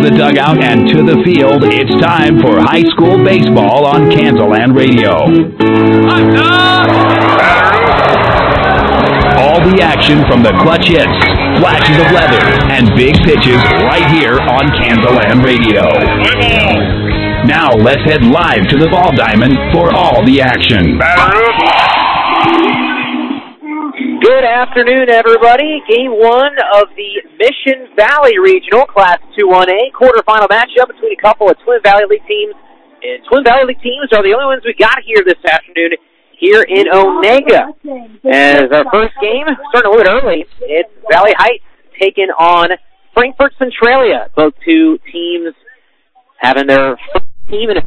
the dugout and to the field, it's time for high school baseball on Kansas Radio. All the action from the clutch hits, flashes of leather, and big pitches right here on Kansas Radio. Now let's head live to the ball diamond for all the action. Good afternoon, everybody. Game 1 of the Mission Valley Regional Class 2-1A quarterfinal matchup between a couple of Twin Valley League teams. And Twin Valley League teams are the only ones we got here this afternoon here in Onega. As our first game, starting a little bit early, it's Valley Heights taking on Frankfort Centralia. Both two teams having their first team in a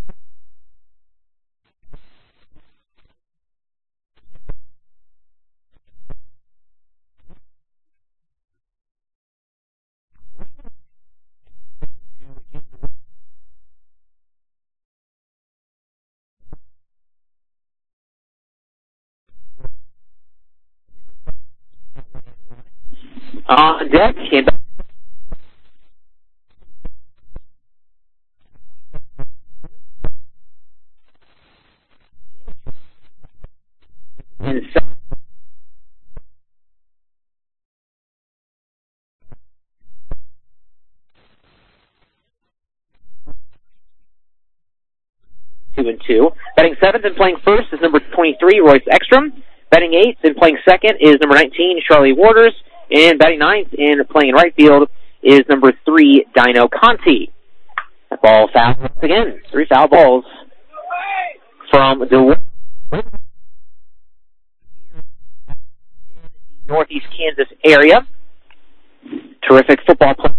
on deck. Two and two. Batting seventh and playing first is number 23, Royce Ekstrom. Batting eighth and playing second is number 19, Charlie Waters. And batting ninth and playing in right field is number 3, Dino Conti. That ball foul again. 3 foul balls from the Northeast Kansas area. Terrific football play.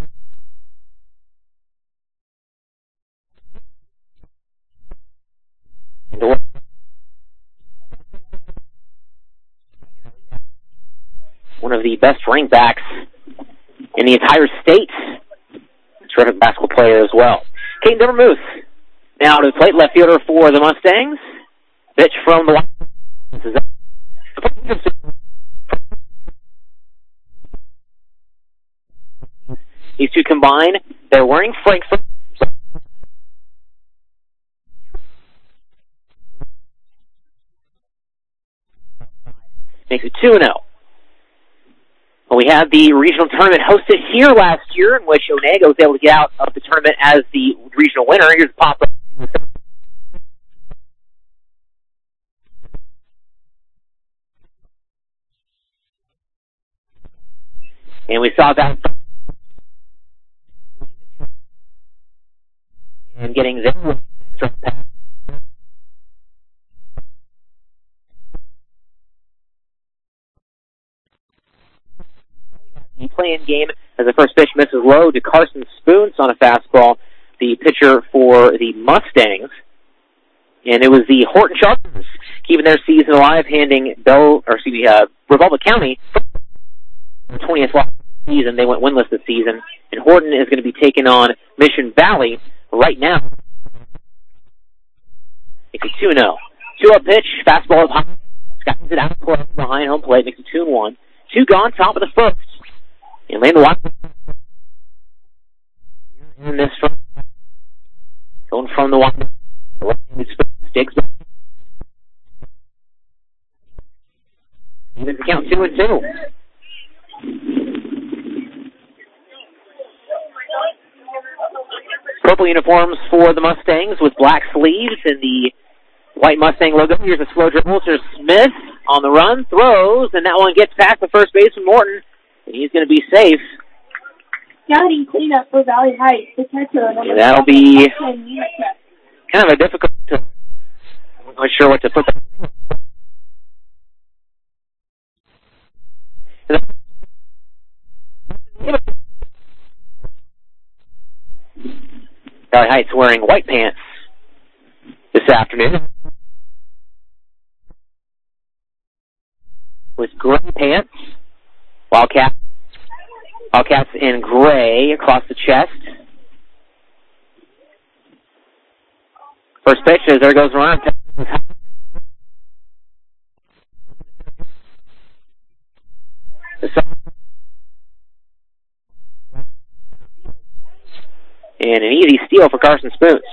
One of the best running backs in the entire state. Terrific basketball player as well. Caden Devermoose now to the plate, left fielder for the Mustangs. Pitch from the these two combine. They're wearing Frankfort. Makes it 2-0. We had the regional tournament hosted here last year, in which Onega was able to get out of the tournament as the regional winner. Here's Pop. And we saw that. And getting this playing game as the first pitch misses low to Carson Spoons on a fastball, the pitcher for the Mustangs. And it was the Horton Sharpers keeping their season alive, handing Revolta County 20th loss of the season. They went winless this season. And Horton is going to be taking on Mission Valley right now. It's a 2-0. 2-up pitch, fastball up high. Skies it out behind home plate, makes it 2-1. 2 gone, top of the first. And Landon Watson in this front. Going from the wide. Sticks back. Even the count 2-2. Purple uniforms for the Mustangs with black sleeves and the white Mustang logo. Here's a slow dribble. There's Smith on the run, throws, and that one gets past the first baseman Morton. And he's going to be safe. Scouting cleanup for Valley Heights. The catcher. And that'll be kind of a difficult. I'm not sure what to put. Valley Heights wearing white pants this afternoon with gray pants. Wildcats in gray across the chest. First pitch is there goes Ron. And an easy steal for Carson Spoons.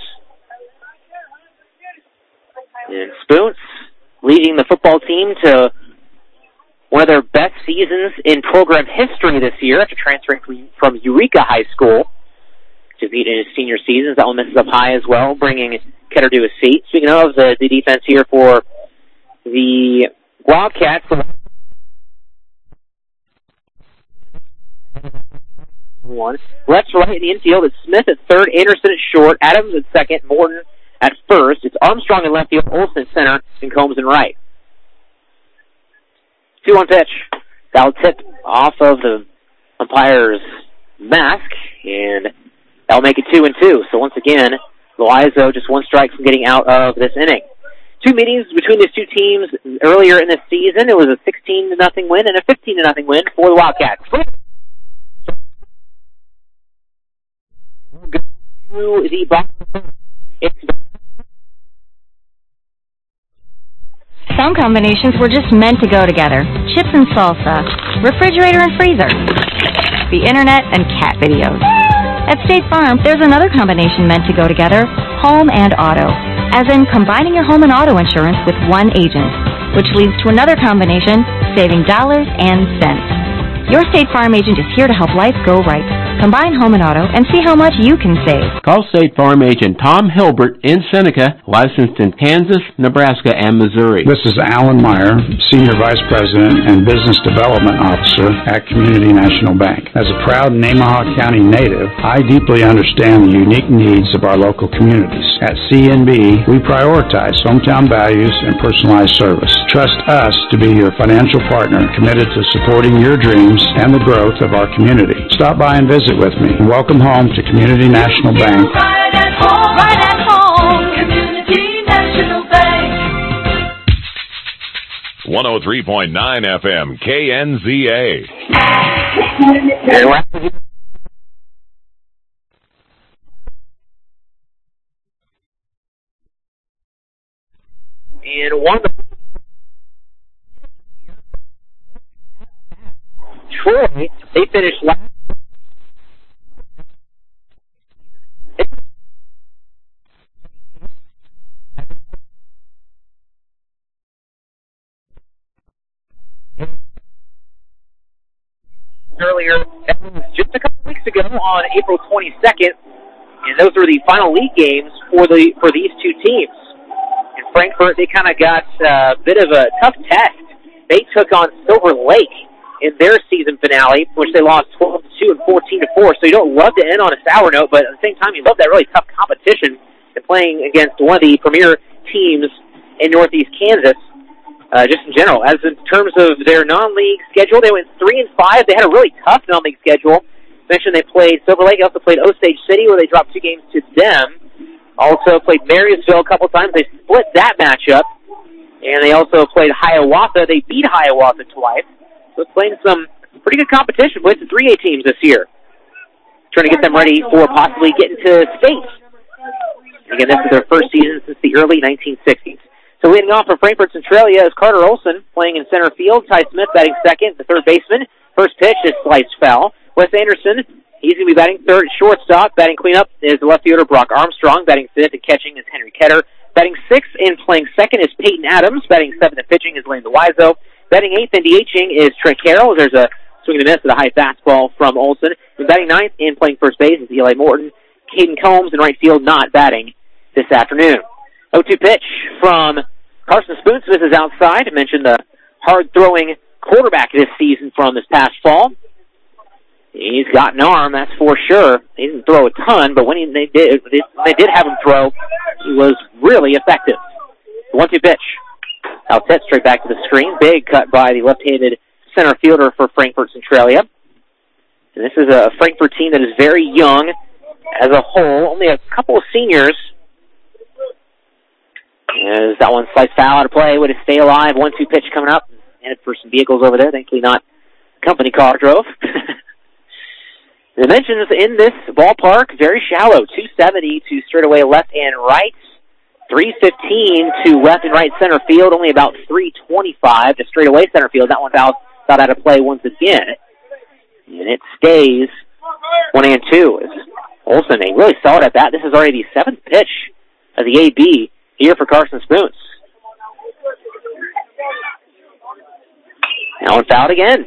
And Spoons leading the football team to one of their best seasons in program history this year after transferring from Eureka High School to beat in his senior seasons. That one misses up high as well, bringing Ketter to his seat. Speaking of the defense here for the Wildcats, one. Left to right in the infield. It's Smith at third, Anderson at short, Adams at second, Morton at first. It's Armstrong in left field, Olsen at center, and Combs in right. 2-1 pitch. That'll tip off of the umpire's mask, and that'll make it 2-2. So once again, Loizo just one strike from getting out of this inning. Two meetings between these two teams earlier in the season. It was a 16-0 win and a 15-0 win for the Wildcats. Go to the bottom. Some combinations were just meant to go together. Chips and salsa, refrigerator and freezer, the internet and cat videos. At State Farm, there's another combination meant to go together, home and auto. As in combining your home and auto insurance with one agent, which leads to another combination, saving dollars and cents. Your State Farm agent is here to help life go right. Combine home and auto and see how much you can save. Call State Farm agent Tom Hilbert in Seneca, licensed in Kansas, Nebraska, and Missouri. This is Alan Meyer, Senior Vice President and Business Development Officer at Community National Bank. As a proud Nemaha County native, I deeply understand the unique needs of our local communities. At CNB, we prioritize hometown values and personalized service. Trust us to be your financial partner committed to supporting your dreams and the growth of our community. Stop by and visit with me. Welcome home to Community National Bank. Right at home, Community National Bank. 103.9 FM, KNZA. And one of the Troy, they finished last. Earlier, just a couple weeks ago on April 22nd, and those were the final league games for these two teams. In Frankfort, they kind of got a bit of a tough test. They took on Silver Lake in their season finale, which they lost 12-2 and 14-4. So you don't love to end on a sour note, but at the same time, you love that really tough competition and playing against one of the premier teams in Northeast Kansas. Just in general, as in terms of their non-league schedule, they went 3-5. They had a really tough non-league schedule. Mentioned they played Silver Lake. They also played Osage City, where they dropped 2 games to them. Also played Marysville a couple times. They split that matchup, and they also played Hiawatha. They beat Hiawatha twice. So it's playing some pretty good competition. Played some 3A teams this year, trying to get them ready for possibly getting to state. Again, this is their first season since the early 1960s. So leading off for Frankfort Centralia is Carter Olson playing in center field. Ty Smith batting second, the third baseman. First pitch is sliced foul. Wes Anderson, he's going to be batting third at shortstop. Batting cleanup is the left fielder Brock Armstrong. Batting fifth and catching is Henry Ketter. Batting sixth and playing second is Peyton Adams. Batting seventh and pitching is Lane Loizo. Batting eighth and DHing is Trey Carroll. There's a swing and a miss at a high fastball from Olson. And batting ninth and playing first base is Eli Morton. Caden Combs in right field not batting this afternoon. 0-2 pitch from Carson Spoons misses outside. I mentioned the hard-throwing quarterback this season from this past fall. He's got an arm, that's for sure. He didn't throw a ton, but when they did have him throw, he was really effective. 1-2 pitch. Out set straight back to the screen. Big cut by the left-handed center fielder for Frankfort Centralia. And this is a Frankfort team that is very young as a whole. Only a couple of seniors. As that one sliced foul out of play. Way to stay alive. 1-2 pitch coming up. Headed for some vehicles over there. Thankfully not company car drove. The dimensions in this ballpark, very shallow. 270 to straightaway left and right. 315 to left and right center field. Only about 325 to straightaway center field. That one foul out of play once again. And it stays 1-2 as Olsen, a really solid at bat. This is already the 7th pitch of the AB here for Carson Spoons. Now fouled again.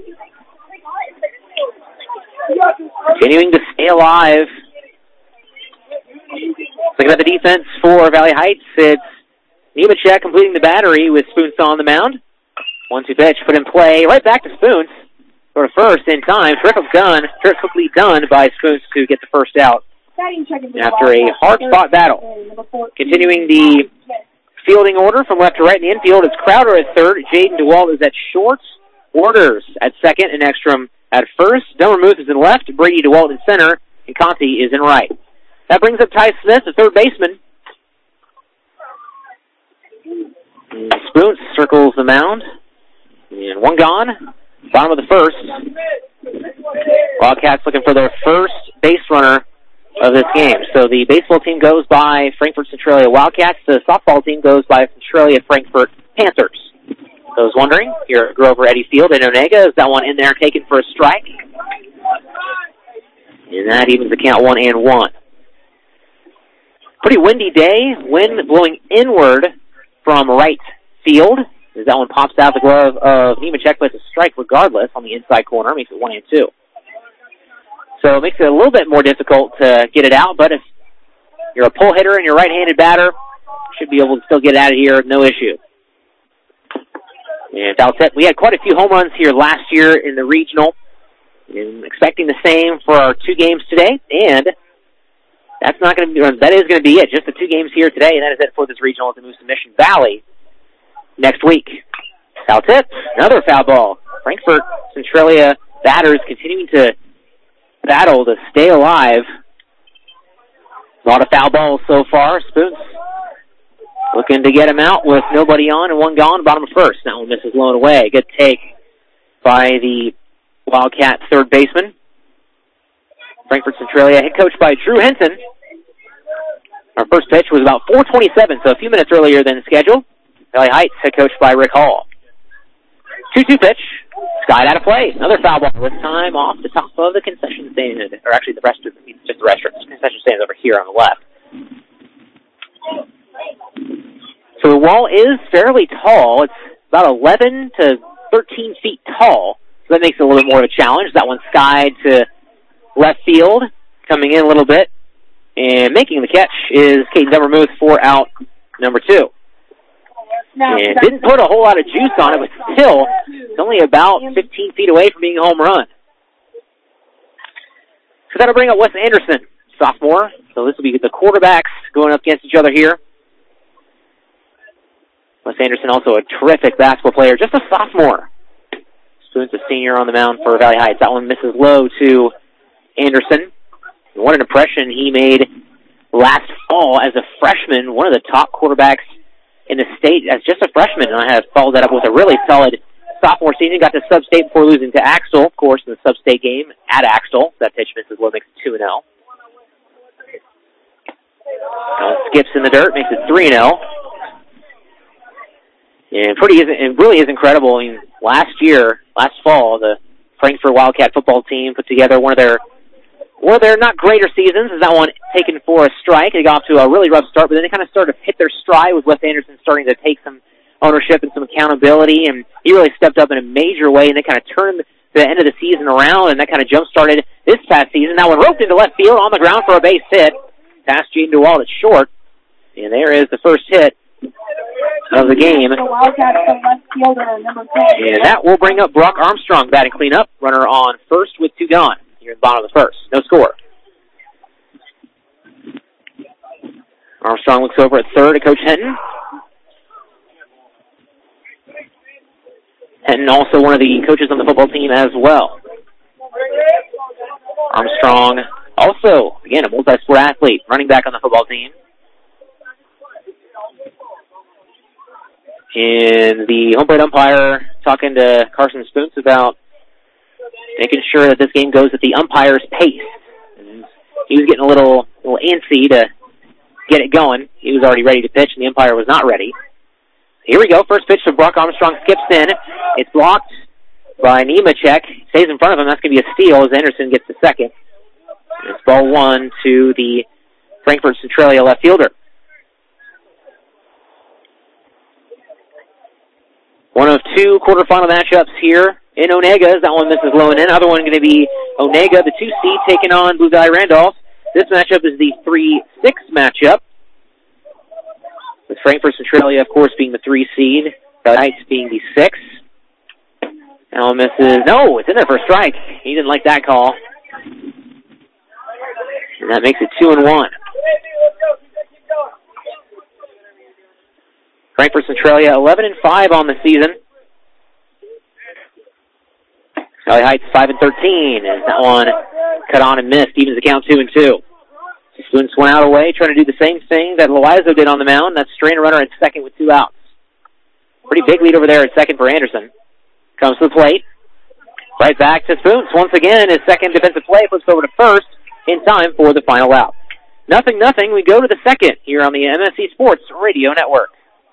Continuing to stay alive. Looking at the defense for Valley Heights, it's Nemechek completing the battery with Spoons on the mound. 1-2 pitch put in play. Right back to Spoons. Go to first in time. Terrifically done by Spoons to get the first out after a hard-fought battle. Continuing the fielding order from left to right in the infield, it's Crowder at third. Jaden DeWalt is at short. Orders at second and Ekstrom at first. Delmermuth is in left. Brady DeWalt in center. And Conti is in right. That brings up Ty Smith, the third baseman. And Spoons circles the mound. And one gone. Bottom of the first. Wildcats looking for their first base runner of this game. So the baseball team goes by Frankfort Centralia Wildcats. The softball team goes by Centralia Frankfort Panthers. Those wondering, here at Grover Eddy Field in Onega, is that one in there taken for a strike? And that evens the count 1-1. Pretty windy day. Wind blowing inward from right field. As that one pops out the glove of Nemechek, but it's a strike regardless on the inside corner. Makes it 1-2. So it makes it a little bit more difficult to get it out, but if you're a pull hitter and you're a right-handed batter, should be able to still get it out of here, no issue. And Valset, we had quite a few home runs here last year in the regional. And expecting the same for our 2 games today, and that is going to be it. Just the 2 games here today, and that is it for this regional at the Moose of Mission Valley next week. Foul tip, another foul ball. Frankfort Centralia batters continuing to battle to stay alive. A lot of foul balls so far. Spoons looking to get him out with nobody on and one gone, bottom of first. That one misses low and away. Good take by the Wildcat third baseman. Frankfort Centralia, head coached by Drew Henson. Our first pitch was about 4:27, so a few minutes earlier than scheduled. Valley Heights, head coached by Rick Hall. 2-2 pitch, skied out of play. Another foul ball, this time off the top of the concession stand, or actually the restaurant, just the restaurant. The concession stand over here on the left. So the wall is fairly tall. It's about 11 to 13 feet tall, so that makes it a little bit more of a challenge. That one skied to left field, coming in a little bit, and making the catch is Caden Delmermuth for out number 2. And didn't put a whole lot of juice on it, but still, it's only about 15 feet away from being a home run. So that'll bring up Wes Anderson, sophomore. So this will be the quarterbacks going up against each other here. Wes Anderson, also a terrific basketball player, just a sophomore. Spoons, a senior on the mound for Valley Heights. That one misses low to Anderson. And what an impression he made last fall as a freshman, one of the top quarterbacks in the state as just a freshman, and I have followed that up with a really solid sophomore season. Got to sub-state before losing to Axtell, of course, in the sub-state game at Axtell. That pitch misses low, makes it 2-0. Skips in the dirt, makes it 3-0. And it really is incredible. I mean, last fall, the Frankfort Wildcat football team put together one of their not greater seasons. Is that one taken for a strike? They got off to a really rough start, but then they kind of started to hit their stride with Wes Anderson starting to take some ownership and some accountability, and he really stepped up in a major way, and they kind of turned the end of the season around, and that kind of jump-started this past season. That one roped into left field on the ground for a base hit. Past Gene DeWalt at short, and there is the first hit of the game. And that will bring up Brock Armstrong batting cleanup. Runner on first with 2 gone. Here at the bottom of the first. No score. Armstrong looks over at third at Coach Henton. Henton also one of the coaches on the football team as well. Armstrong also, again, a multi-sport athlete, running back on the football team. And the home plate umpire talking to Carson Spoons about making sure that this game goes at the umpire's pace. And he was getting a little antsy to get it going. He was already ready to pitch, and the umpire was not ready. Here we go. First pitch to Brock Armstrong skips in. It's blocked by Nemechek. Stays in front of him. That's going to be a steal as Anderson gets the second. It's ball one to the Frankfort Centralia left fielder. One of two quarterfinal matchups here in Onaga. That one misses low and in. Other one going to be Onaga, the 2 seed, taking on Blue Valley Randolph. This matchup is the 3-6 matchup, with Frankfort Centralia, of course, being the 3 seed. Valley Heights being the 6. That one misses. No, it's in there for a strike. He didn't like that call. And that makes it 2-1. Frankfort Centralia 11-5 on the season. Valley Heights 5-13, and that one cut on and missed, evens the count 2-2. Spoon swung out away, trying to do the same thing that Loizo did on the mound. That's straining a runner at second with 2 outs. Pretty big lead over there at second for Anderson. Comes to the plate. Right back to Spoons. Once again, his second defensive play flips over to first in time for the final out. 0-0. We go to the second here on the MSC Sports Radio Network.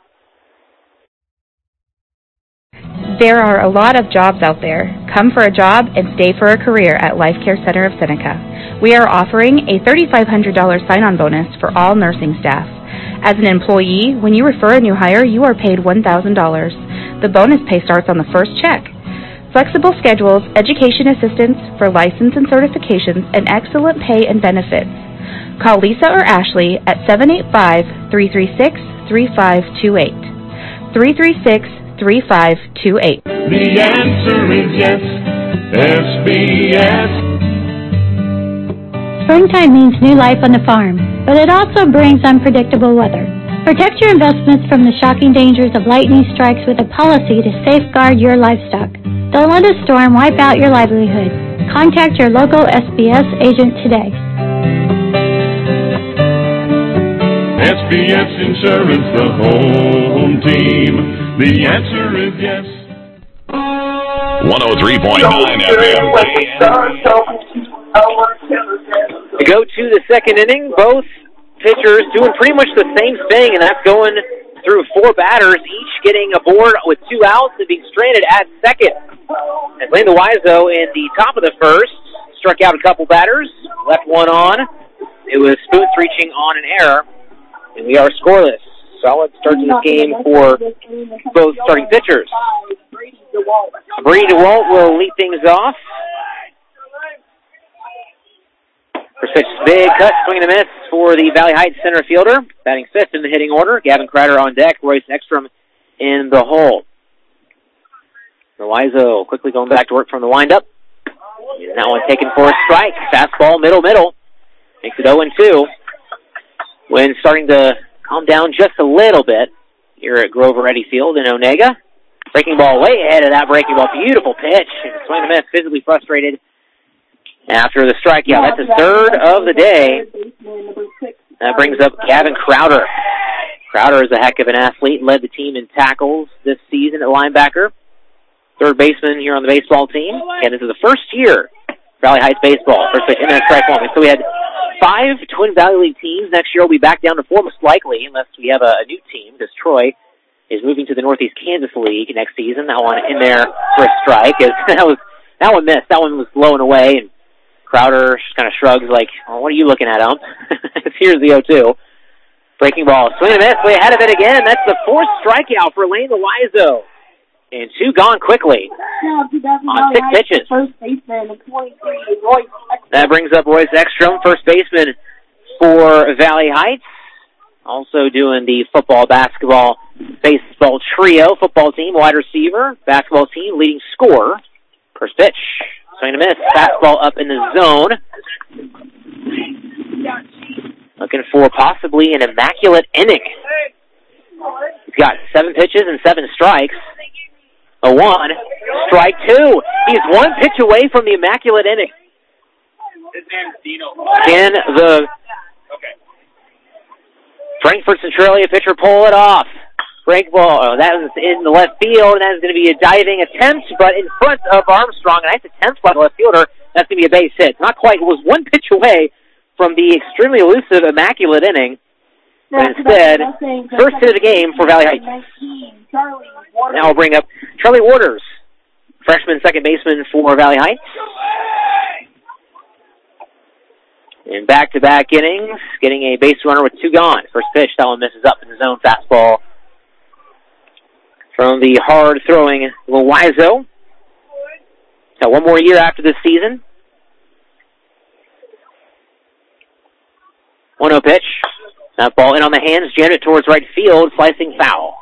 There are a lot of jobs out there. Come for a job and stay for a career at Life Care Center of Seneca. We are offering a $3,500 sign-on bonus for all nursing staff. As an employee, when you refer a new hire, you are paid $1,000. The bonus pay starts on the first check. Flexible schedules, education assistance for license and certifications, and excellent pay and benefits. Call Lisa or Ashley at 785-336-3528. 336-3528. The answer is yes, SBS. Springtime means new life on the farm, but it also brings unpredictable weather. Protect your investments from the shocking dangers of lightning strikes with a policy to safeguard your livestock. Don't let a storm wipe out your livelihood. Contact your local SBS agent today. SBS Insurance, the home team. The answer is yes. 103.9 FM. We go to the second inning. Both pitchers doing pretty much the same thing, and that's going through 4 batters, each getting aboard with 2 outs and being stranded at second. As Lane Loizo in the top of the first struck out a couple batters, left one on. It was Spoons reaching on an error, and we are scoreless. Solid start to this game for both starting pitchers. Brady DeWalt will lead things off. First pitch, big cut, swing and a miss for the Valley Heights center fielder. Batting fifth in the hitting order. Gavin Crowder on deck. Royce Ekstrom in the hole. Loizo quickly going back to work from the windup. And that one taken for a strike. Fastball, middle. Makes it 0-2. When starting to calm down just a little bit here at Grover Eddy Field in Onaga. Breaking ball way ahead of that breaking ball. Beautiful pitch. Swing and a miss, physically frustrated after the strikeout. That's his third of the day. That brings up Gavin Crowder. Crowder is a heck of an athlete. Led the team in tackles this season at linebacker. Third baseman here on the baseball team. And this is the first year Valley Heights baseball. First pitch, in and strike one. So we had 5 Twin Valley League teams. Next year we'll be back down to 4 most likely, unless we have a new team, because Troy is moving to the Northeast Kansas League next season. That one in there for a strike. That one missed. That one was blown away, and Crowder just kind of shrugs like, oh, what are you looking at, ump? Here's the 0-2. Breaking ball. Swing and a miss. Way ahead of it again. That's the 4th strikeout for Lane Loizo. And 2 gone quickly on 6 pitches. That brings up Royce Ekstrom, first baseman for Valley Heights. Also doing the football, basketball, baseball trio. Football team, wide receiver. Basketball team, leading scorer. First pitch. Swing and a miss. Fastball up in the zone. Looking for possibly an immaculate inning. He's got 7 pitches and 7 strikes. 0-1. Strike 2. He's 1 pitch away from the immaculate inning. Can the Frankfort Centralia pitcher pull it off? Break ball. That was in the left field, and that is going to be a diving attempt, but in front of Armstrong. And that's a 10th by the left fielder. That's going to be a base hit. Not quite. It was 1 pitch away from the extremely elusive immaculate inning. But instead, first hit of the game for Valley Heights. Now we'll bring up Charlie Waters, freshman second baseman for Valley Heights. In back-to-back innings, getting a base runner with 2 gone. First pitch, that one misses up in the zone. Fastball from the hard-throwing Loizo. Got 1 more year after this season. 1-0 pitch. That ball in on the hands, jammed it towards right field, slicing foul.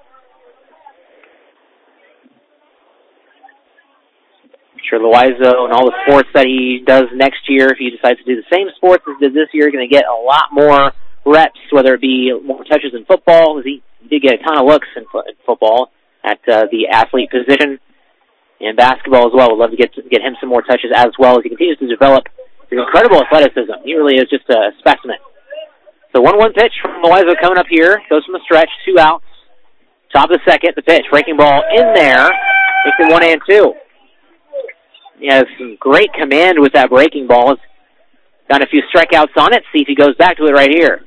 I'm sure Loizo and all the sports that he does next year, if he decides to do the same sports as he did this year, going to get a lot more reps, whether it be more touches in football, because he did get a ton of looks in football at the athlete position, and basketball as well. Would love to get him some more touches as well as he continues to develop his incredible athleticism. He really is just a specimen. So 1-1 pitch from Loizo coming up here. Goes from the stretch, 2 outs. Top of the second, the pitch. Breaking ball in there. Makes it 1-2. He has some great command with that breaking ball. He's got a few strikeouts on it. See if he goes back to it right here.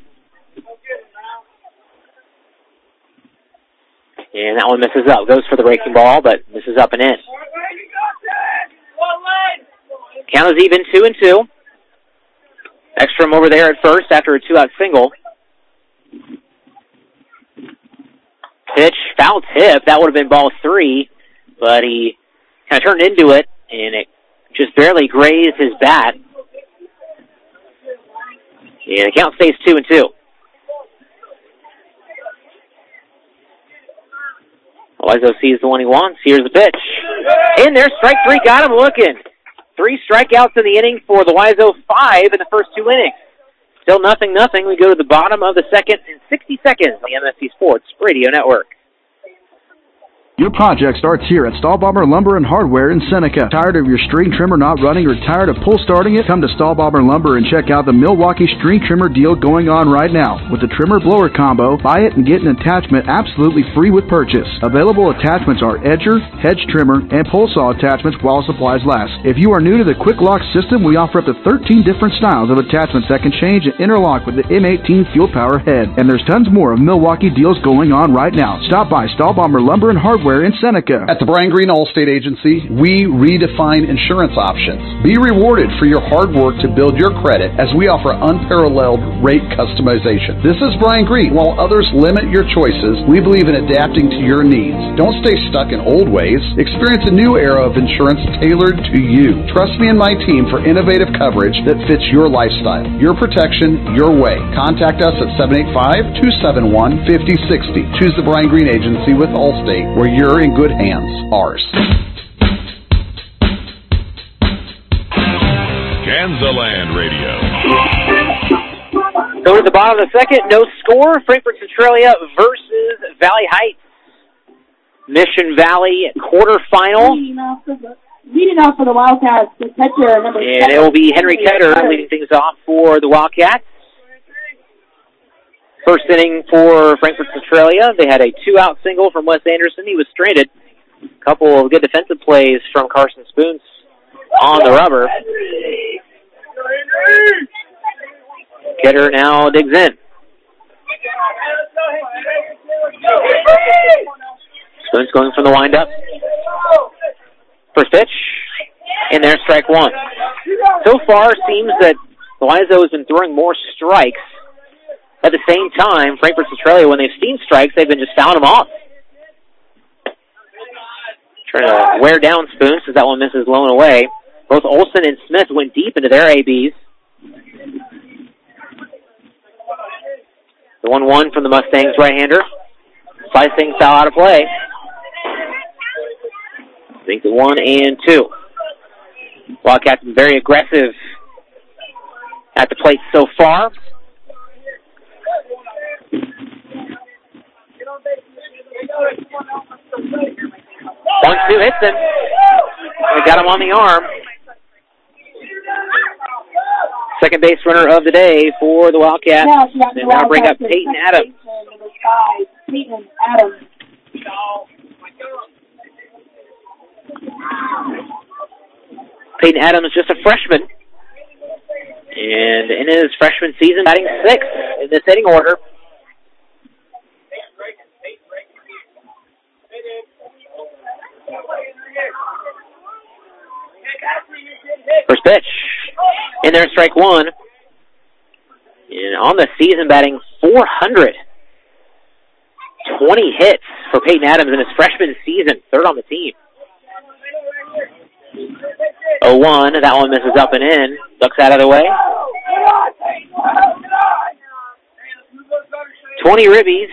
And that one misses up. Goes for the breaking ball, but misses up and in. Count is even, 2-2. Ekstrom over there at first after a 2-out single. Pitch, foul tip. That would have been ball 3, but he kind of turned into it, and it just barely grazed his bat. Yeah, the count stays 2-2. Loizo sees the one he wants. Here's the pitch. In there, strike 3, got him looking. 3 strikeouts in the inning for the Loizo, 5 in the first 2 innings. Still 0-0. We go to the bottom of the second in 60 seconds on the MSC Sports Radio Network. Your project starts here at Stahlbomber Lumber and Hardware in Seneca. Tired of your string trimmer not running or tired of pull starting it? Come to Stahlbomber Lumber and check out the Milwaukee string trimmer deal going on right now. With the trimmer blower combo, buy it and get an attachment absolutely free with purchase. Available attachments are edger, hedge trimmer, and pole saw attachments while supplies last. If you are new to the Quick Lock system, we offer up to 13 different styles of attachments that can change and interlock with the M18 fuel power head. And there's tons more of Milwaukee deals going on right now. Stop by Stahlbomber Lumber and Hardware in Seneca. At the Brian Green Allstate Agency, we redefine insurance options. Be rewarded for your hard work to build your credit as we offer unparalleled rate customization. This is Brian Green. While others limit your choices, we believe in adapting to your needs. Don't stay stuck in old ways. Experience a new era of insurance tailored to you. Trust me and my team for innovative coverage that fits your lifestyle. Your protection, your way. Contact us at 785-271-5060. Choose the Brian Green Agency with Allstate, where you're in good hands. Ours. Kansaland Radio. Go to the bottom of the second. No score. Frankfort Centralia versus Valley Heights. Mission Valley quarterfinal. Leading off for the Wildcats, the catcher number 7. And it will be Henry Ketter leading things off for the Wildcats. First inning for Frankfort Centralia. They had a 2-out single from Wes Anderson. He was stranded. A couple of good defensive plays from Carson Spoons on the rubber. Ketter now digs in. Spoons going from the windup. First pitch. In there, strike 1. So far, seems that Loizo has been throwing more strikes. At the same time, Frankfort Centralia, when they've seen strikes, they've been just fouling them off. Trying to wear down Spoons as that one misses low and away. Both Olsen and Smith went deep into their ABs. The 1-1 from the Mustangs right-hander. Slicing foul out of play. I think the 1-2. Wildcats been very aggressive at the plate so far. 1-2 hits him. They got him on the arm. Second base runner of the day for the Wildcats. They now bring up Peyton Adams. Peyton Adams. Peyton Adams is just a freshman. And in his freshman season, batting 6th in this hitting order. First pitch. In there, strike 1. And on the season, batting .400. 20 hits for Peyton Adams in his freshman season, third on the team. 0-1, that one misses up and in. Ducks out of the way. 20 ribbies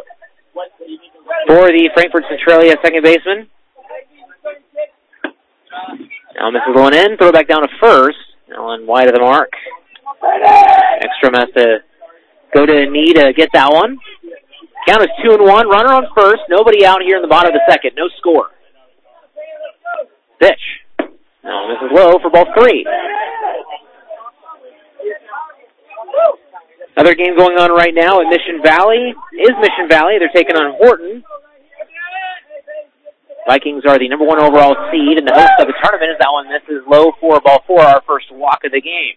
for the Frankfort Centralia second baseman. Now misses one in, throw back down to first. That one wide of the mark. Ekstrom has to go to a knee to get that one. Count is 2-1. Runner on first. Nobody out here in the bottom of the second. No score. Pitch. Now this is low for ball 3. Another game going on right now at Mission Valley is Mission Valley. They're taking on Horton. Vikings are the number 1 overall seed, and the host of the tournament is that one. This is low for ball 4, our first walk of the game.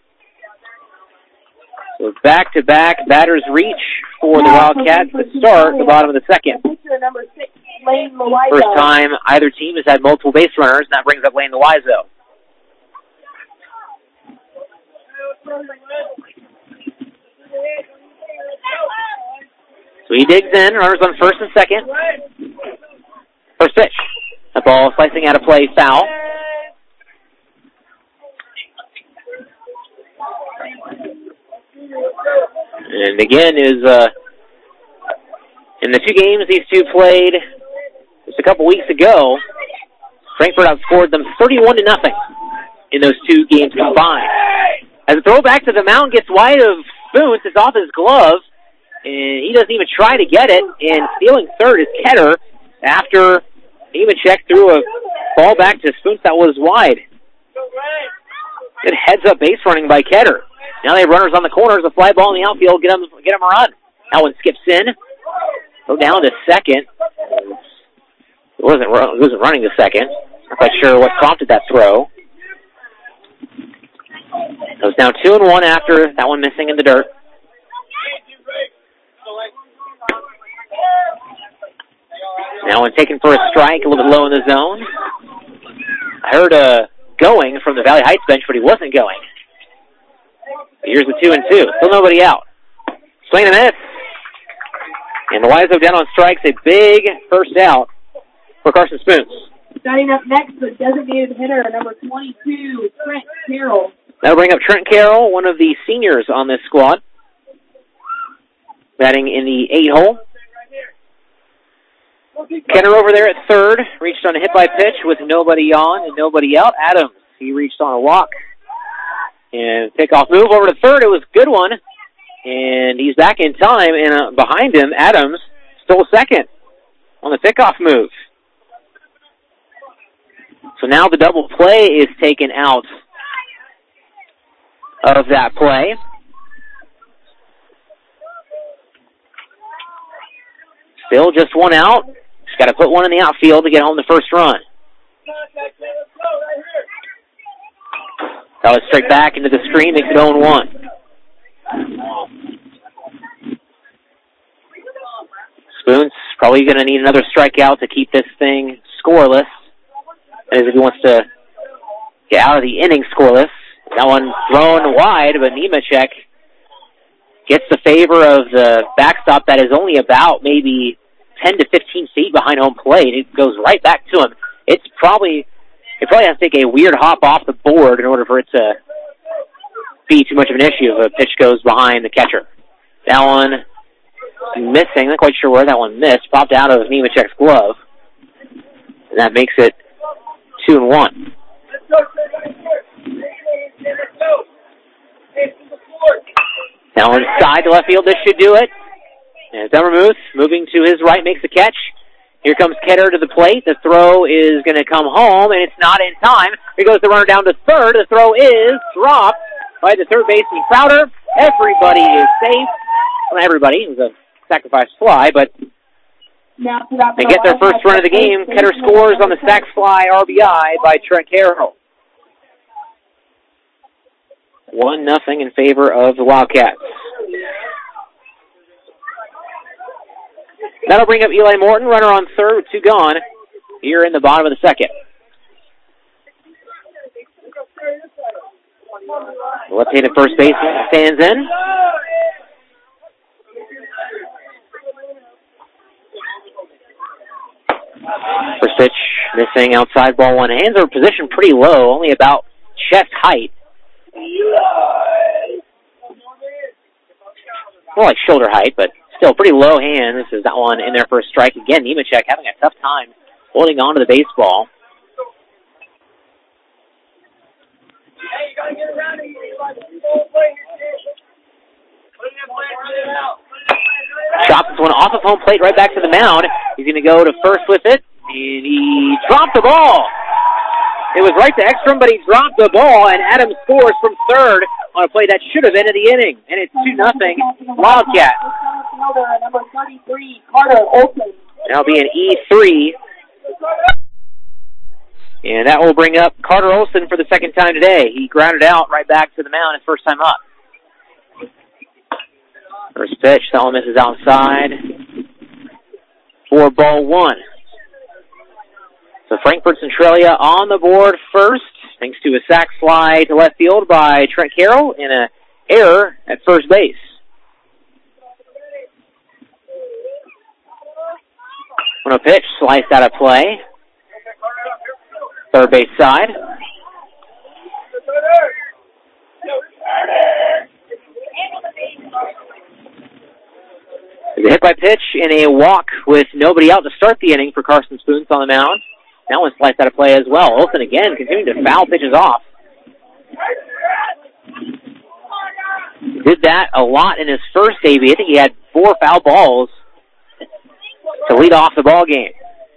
So back-to-back batters reach for the Wildcats to start the bottom of the second. First time either team has had multiple base runners, and that brings up Lane Loiseau. So he digs in, runners on first and second. First pitch. That ball slicing out of play, foul. And again is in the 2 games these two played just a couple weeks ago, Frankfort outscored them 31-0 in those 2 games combined. As a throw back to the mound gets wide of Spoons, it's off his glove, and he doesn't even try to get it. And stealing third is Ketter after Nemechek threw a ball back to Spoons that was wide. Good heads-up base running by Ketter. Now they have runners on the corners, a fly ball in the outfield, get them a run. That one skips in. Go down to second. It wasn't running to second. Not quite sure what prompted that throw. So it's now 2-1 after that one missing in the dirt. Now one taken for a strike, a little bit low in the zone. I heard going from the Valley Heights bench, but he wasn't going. Here's the 2-2. Still nobody out. Swing and a miss. And Loiseau down on strikes. A big first out for Carson Spoons. Starting up next, the designated hitter, number 22, Trent Carroll. That'll bring up Trent Carroll, one of the seniors on this squad. Batting in the 8-hole. Kenner over there at third. Reached on a hit-by-pitch with nobody on and nobody out. Adams, he reached on a walk. And pickoff move over to third. It was a good one. And he's back in time. And behind him, Adams stole second on the pickoff move. So now the double play is taken out of that play. Still just one out. Just got to put one in the outfield to get home the first run. That was straight back into the screen, makes it 0-1. Spoons probably going to need another strikeout to keep this thing scoreless. As if he wants to get out of the inning scoreless. That one thrown wide, but Nemechek gets the favor of the backstop that is only about maybe 10 to 15 feet behind home plate. It goes right back to him. It probably has to take a weird hop off the board in order for it to be too much of an issue if a pitch goes behind the catcher. That one missing. Not quite sure where that one missed. Popped out of Nemechek's glove. And that makes it 2-1. Now inside to left field, this should do it. And Demmermuth moving to his right makes the catch. Here comes Ketter to the plate. The throw is going to come home, and it's not in time. Here goes the runner down to third. The throw is dropped by the third baseman Crowder. Everybody is safe. Well, not everybody. It was a sacrifice fly, but they get their first run of the game. Ketter scores on the sac fly RBI by Trent Carroll. 1-0 in favor of the Wildcats. That'll bring up Eli Morton, runner on third with 2 gone here in the bottom of the second. Left-handed first baseman stands in. missing outside ball one. Hands are positioned pretty low, only about chest height. More like shoulder height, but still pretty low hand. This is that one in there for a strike. Again, Nemechek having a tough time holding on to the baseball. Chops this one off of home plate right back to the mound. He's going to go to first with it, and he dropped the ball. It was right to Ekstrom, but he dropped the ball, and Adams scores from third on a play that should have ended the inning. And it's 2-0 Wildcat. Number 33, Carter Olson. That'll be an E3. And that will bring up Carter Olson for the second time today. He grounded out right back to the mound his first time up. First pitch, that one misses outside. 4-1. So Frankfort Centralia on the board first, thanks to a sac fly to left field by Trent Carroll and an error at first base. On a pitch, sliced out of play. Third base side. There's a hit by pitch and a walk with nobody out to start the inning for Carson Spoons on the mound. That one sliced out of play as well. Olsen again continuing to foul pitches off. Did that a lot in his first debut. I think he had 4 foul balls to lead off the ball game.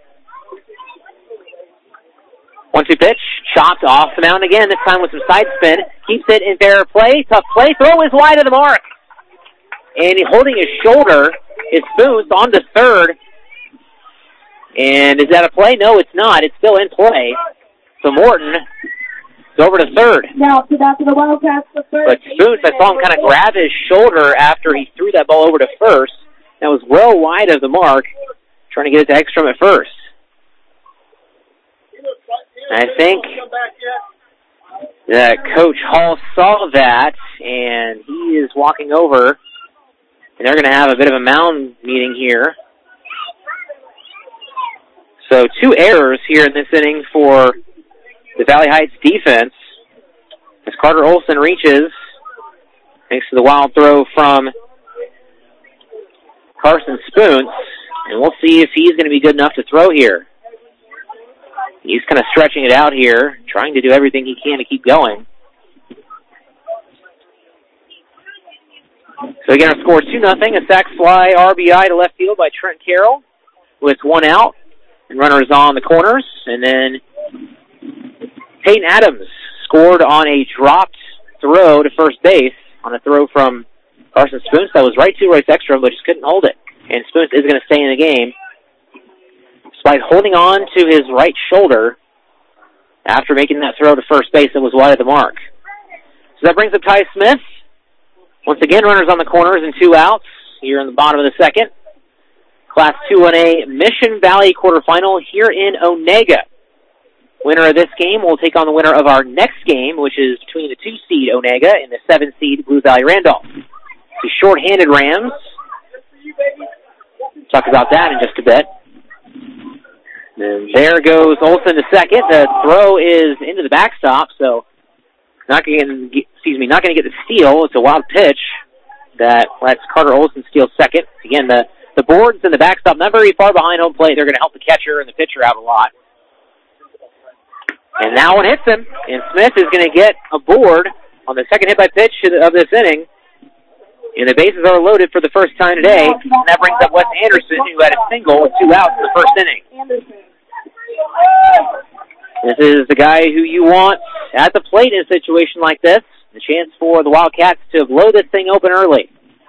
1-2 pitch, chopped off the mound again, this time with some side spin. Keeps it in fair play, tough play, throw is wide of the mark. And holding his shoulder is Spoons on to third. And is that a play? No, it's not. It's still in play. So Morton is over to third. Now to the Wildcats for third. But Spoons, I saw him kind of grab his shoulder after he threw that ball over to first. That was well wide of the mark, trying to get it to Ekstrom at first. I think that Coach Hall saw that, and he is walking over, and they're going to have a bit of a mound meeting here. So 2 errors here in this inning for the Valley Heights defense as Carter Olson reaches, thanks to the wild throw from Carson Spoons, and we'll see if he's going to be good enough to throw here. He's kind of stretching it out here, trying to do everything he can to keep going. So again, our score 2-0, a sac fly RBI to left field by Trent Carroll with 1 out and runners on the corners. And then Peyton Adams scored on a dropped throw to first base on a throw from Carson Spoons that was right to Royce Ekstrom, but just couldn't hold it. And Spoons is going to stay in the game despite holding on to his right shoulder after making that throw to first base that was wide of the mark. So that brings up Ty Smith. Once again, runners on the corners and 2 outs here in the bottom of the second. Class 2-1A Mission Valley quarterfinal here in Onega. Winner of this game will take on the winner of our next game, which is between the 2-seed Onega and the 7-seed Blue Valley Randolph. The short-handed Rams. Talk about that in just a bit. And there goes Olson to second. The throw is into the backstop, so not going to get the steal. It's a wild pitch that lets Carter Olson steal second. Again, the boards and the backstop not very far behind home plate. They're going to help the catcher and the pitcher out a lot. And that one hits him, and Smith is going to get a board on the second hit by pitch of this inning. And the bases are loaded for the first time today. And that brings up Wes Anderson, who had a single with 2 outs in the first inning. This is the guy who you want at the plate in a situation like this. The chance for the Wildcats to blow this thing open early.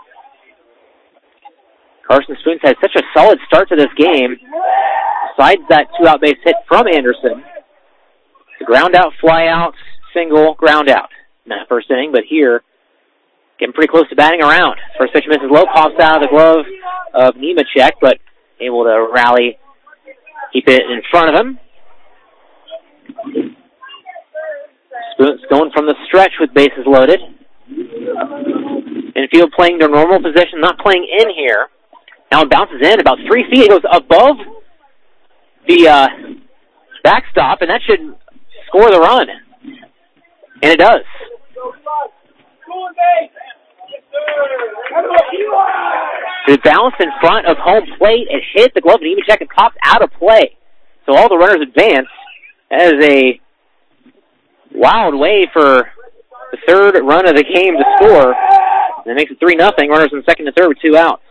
Carson Spoons had such a solid start to this game. Besides that 2-out base hit from Anderson, the ground out, fly out, single, ground out in that first inning. But here, getting pretty close to batting around. First pitch misses low, pops out of the glove of Nemechek, but able to rally, keep it in front of him. Spoons going from the stretch with bases loaded. Infield playing their normal position, not playing in here. Now it bounces in about 3 feet. It goes above the backstop, and that should score the run. And it does. It bounced in front of home plate and hit the glove of Nemechek and popped out of play. So all the runners advance. That is a wild way for the third run of the game to score. And it makes it 3-0. Runners in second and third with 2 outs.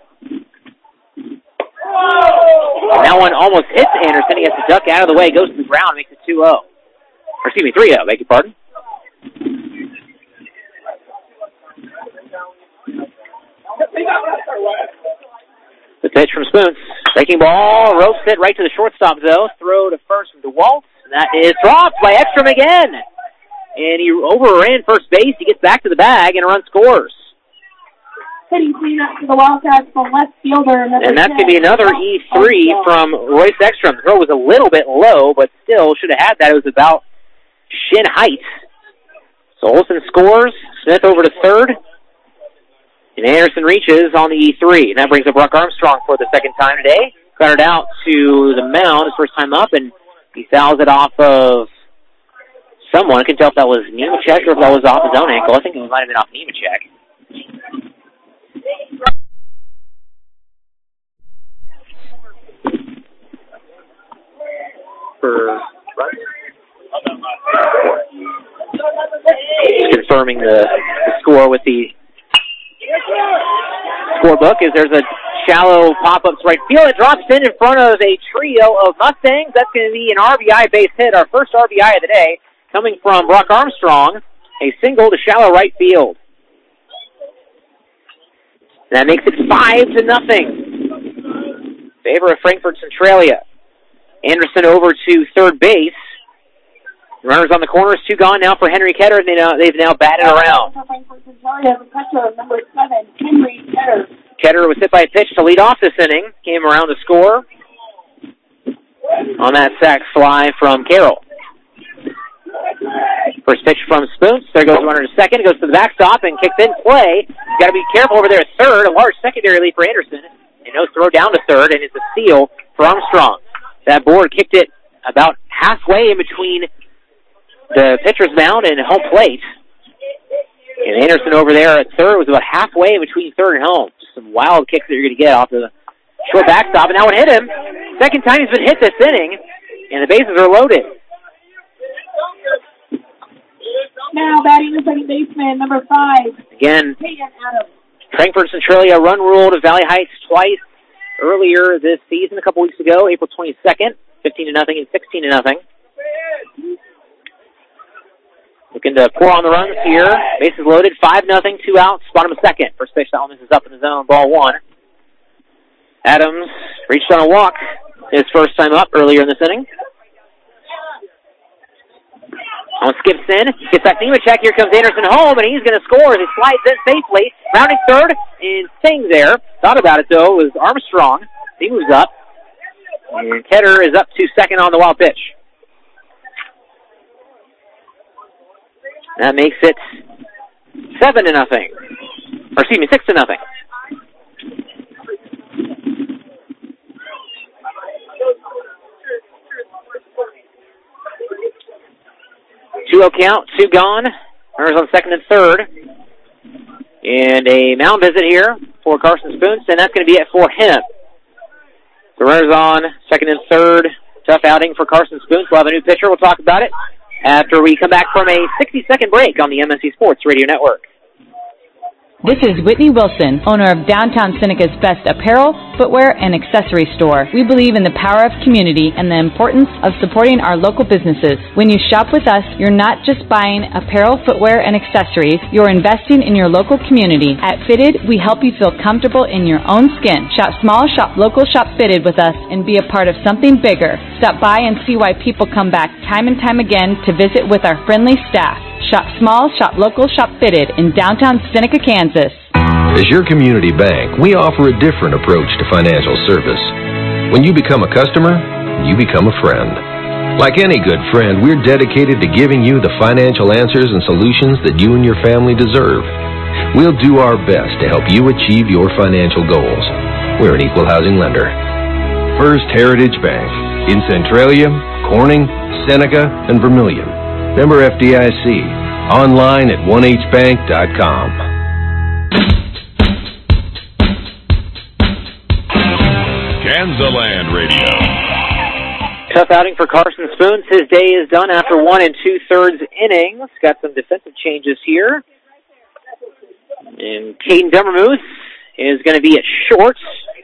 And that one almost hits Anderson. He has to duck out of the way, goes to the ground, makes it 2-0. Or excuse me, 3-0, beg your pardon. The pitch from Spoons. Breaking ball, ropes it right to the shortstop, though. Throw to first from DeWalt. And that is dropped by Ekstrom again. And he overran first base. He gets back to the bag, and a run scores. Hitting cleanup to the Wildcats from left fielder. And that's going to be another E3 from Royce Ekstrom. The throw was a little bit low, but still should have had that. It was about shin height. So Olsen scores. Smith over to third. And Anderson reaches on the E3. And that brings up Brock Armstrong for the second time today. Got it out to the mound his first time up, and he fouls it off of someone. I couldn't tell if that was Nemechek or if that was off his own ankle. I think it might have been off Nemechek. Confirming the score with the scorebook is there's a shallow pop-up to right field. It drops in front of a trio of Mustangs. That's going to be an RBI base hit, our first RBI of the day, coming from Brock Armstrong. A single to shallow right field. That makes it 5-0. Favor of Frankfort Centralia. Anderson over to third base. Runners on the corners, 2 gone now for Henry Ketter. They've now batted around. Number 7, Henry Ketter. Ketter was hit by a pitch to lead off this inning. Came around to score on that sac fly from Carroll. First pitch from Spoons. There goes the runner to second. Goes to the backstop and kicks in play. You've got to be careful over there at third. A large secondary lead for Anderson. And no throw down to third, and it's a steal for Armstrong. That board kicked it about halfway in between the pitcher's mound and home plate. And Anderson over there at third was about halfway in between third and home. Just some wild kicks that you're going to get off the short backstop. And that one hit him. Second time he's been hit this inning, and the bases are loaded. Now batting the second baseman, number 5. Again, Peyton Adams. Frankfort Centralia run ruled of Valley Heights twice earlier this season, a couple weeks ago, April 22nd, 15-0 and 16-0. Looking to pour on the runs here. Bases loaded, 5-0, 2 outs, bottom of second. First pitch, that one is up in the zone, ball 1. Adams reached on a walk his first time up earlier in this inning. On skips in, gets back to Nemechek. Here comes Anderson home, and he's going to score as he slides in safely. Rounding third and staying there. Thought about it, though, was Armstrong. He moves up. And Ketter is up to second on the wild pitch. That makes it 7-0. Or excuse me, 6-0. 2-0 count, 2 gone. Runners on second and third. And a mound visit here for Carson Spoons, and that's going to be it for him. The runners on second and third. Tough outing for Carson Spoons. We'll have a new pitcher. We'll talk about it after we come back from a 60-second break on the MSC Sports Radio Network. This is Whitney Wilson, owner of Downtown Seneca's best apparel, footwear, and accessory store. We believe in the power of community and the importance of supporting our local businesses. When you shop with us, you're not just buying apparel, footwear, and accessories, you're investing in your local community. At Fitted, we help you feel comfortable in your own skin. Shop small, shop local, shop Fitted with us, and be a part of something bigger. Stop by and see why people come back time and time again to visit with our friendly staff. Shop small, shop local, shop Fitted in downtown Seneca, Kansas. As your community bank, we offer a different approach to financial service. When you become a customer, you become a friend. Like any good friend, we're dedicated to giving you the financial answers and solutions that you and your family deserve. We'll do our best to help you achieve your financial goals. We're an equal housing lender. First Heritage Bank in Centralia, Corning, Seneca, and Vermilion. Member FDIC. Online at 1hbank.com. Kansaland Radio. Tough outing for Carson Spoons. His day is done after 1 2/3 innings. Got some defensive changes here. And Caden Dummermuth is going to be at short.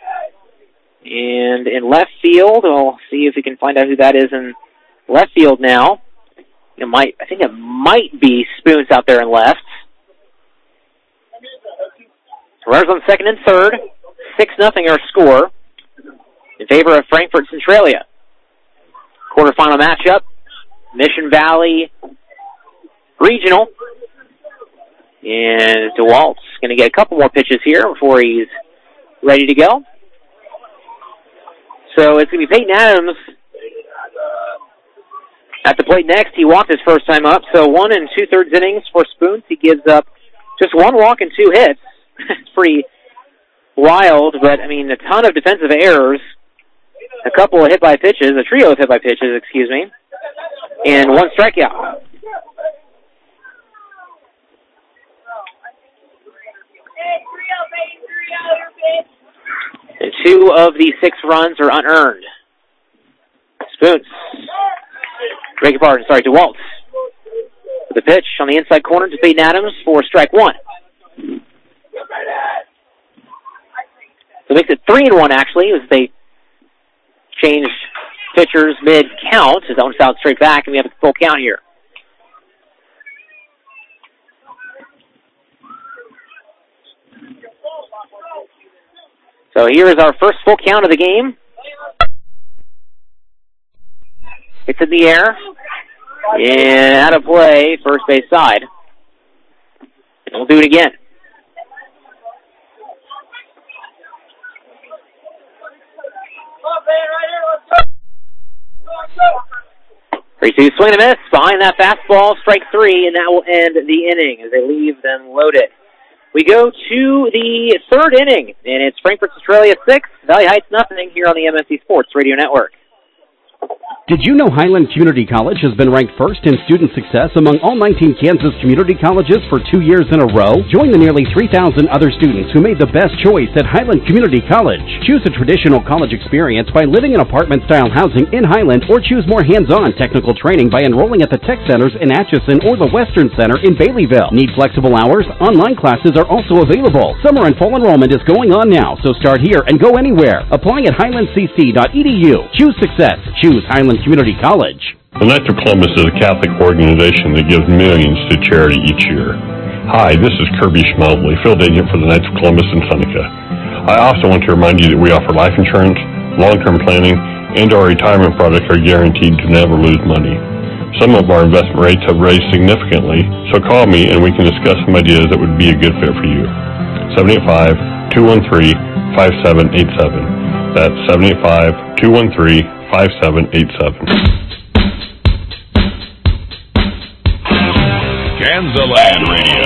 And in left field, we'll see if we can find out who that is in left field now. I think it might be Spoons out there in left. Runners on second and third. 6-0 our score in favor of Frankfort Centralia. Quarterfinal matchup, Mission Valley Regional. And DeWalt's going to get a couple more pitches here before he's ready to go. So it's going to be Peyton Adams at the plate next. He walked his first time up, so 1 2/3 innings for Spoons. He gives up just 1 walk and 2 hits. It's pretty wild, but, I mean, a ton of defensive errors, a couple of hit-by pitches, a trio of hit-by pitches, and 1 strikeout. And 2 of the 6 runs are unearned. Spoons. DeWalt. The pitch on the inside corner to Peyton Adams for strike 1. So it makes it 3-1 actually, as they changed pitchers mid-count. As that one's out straight back, and we have a full count here. So here is our first full count of the game. It's in the air. And out of play, first base side. And we'll do it again. Three-two swing and a miss. Behind that fastball, strike 3, and that will end the inning as they leave them loaded. We go to the 3rd inning, and it's Frankfort Centralia 6, Valley Heights nothing here on the MSC Sports Radio Network. Did you know Highland Community College has been ranked first in student success among all 19 Kansas community colleges for 2 years in a row? Join the nearly 3,000 other students who made the best choice at Highland Community College. Choose a traditional college experience by living in apartment-style housing in Highland, or choose more hands-on technical training by enrolling at the Tech Centers in Atchison or the Western Center in Baileyville. Need flexible hours? Online classes are also available. Summer and fall enrollment is going on now, so start here and go anywhere. Apply at highlandcc.edu. Choose success. Choose Highland Community College. The Knights of Columbus is a Catholic organization that gives millions to charity each year. Hi, this is Kirby Schmelbley, field agent for the Knights of Columbus in Seneca. I also want to remind you that we offer life insurance, long-term planning, and our retirement products are guaranteed to never lose money. Some of our investment rates have raised significantly, so call me and we can discuss some ideas that would be a good fit for you. 785-213-5787. That's 785-213-5787. Kansaland Radio.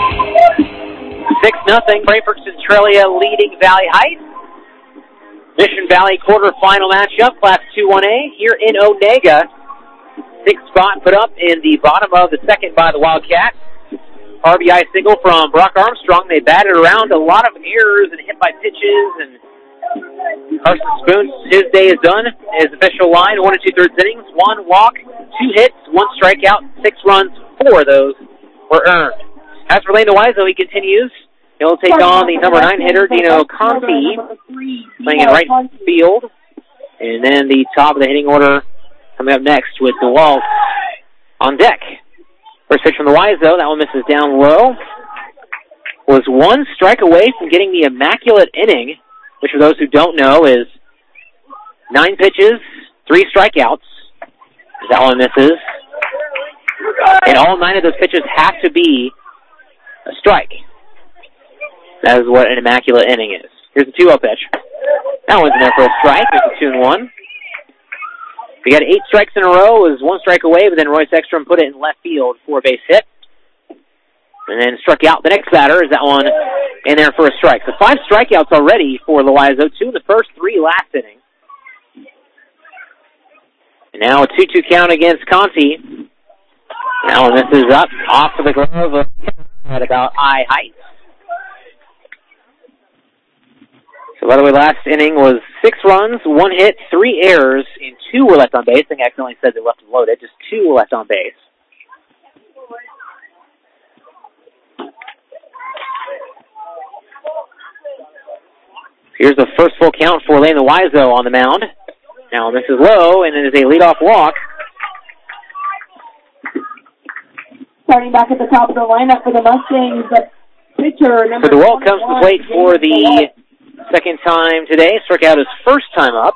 6-0, Frankfort Centralia leading Valley Heights. Mission Valley quarterfinal matchup, Class 2-1A, here in Onega. 6th spot put up in the bottom of the 2nd by the Wildcats. RBI single from Brock Armstrong. They batted around a lot of errors and hit by pitches, and Carson Spoons, his day is done. His official line, 1 2/3 innings, 1 walk, 2 hits, 1 strikeout, 6 runs, 4 of those were earned. As for Lane Wiseau, he continues. He'll take on the number 9 hitter, Dino Conti, playing in right field. And then the top of the hitting order coming up next with DeWalt on deck. First pitch from the Wiseau, that one misses down low. Was 1 strike away from getting the immaculate inning, which for those who don't know is 9 pitches, 3 strikeouts. That one misses. And all 9 of those pitches have to be a strike. That is what an immaculate inning is. Here's the 2-0 pitch. That one's in there for a strike. It's a 2-1. We got 8 strikes in a row. It was 1 strike away, but then Royce Ekstrom put it in left field for a base hit. And then struck out the next batter. Is that one in there for a strike? So 5 strikeouts already for Loizo. 2 in the first, 3 last inning. And now a 2-2 count against Conti. Now this is up off of the glove at about eye height. So, by the way, last inning was 6 runs, 1 hit, 3 errors, and 2 were left on base. I think I accidentally said they left them loaded. Just 2 were left on base. Here's the first full count for Lane Wiseau on the mound. Now this is low, and it is a leadoff walk. Starting back at the top of the lineup for the Mustangs, the pitcher number So DeWalt comes to the plate for the second time today. Struck out his first time up.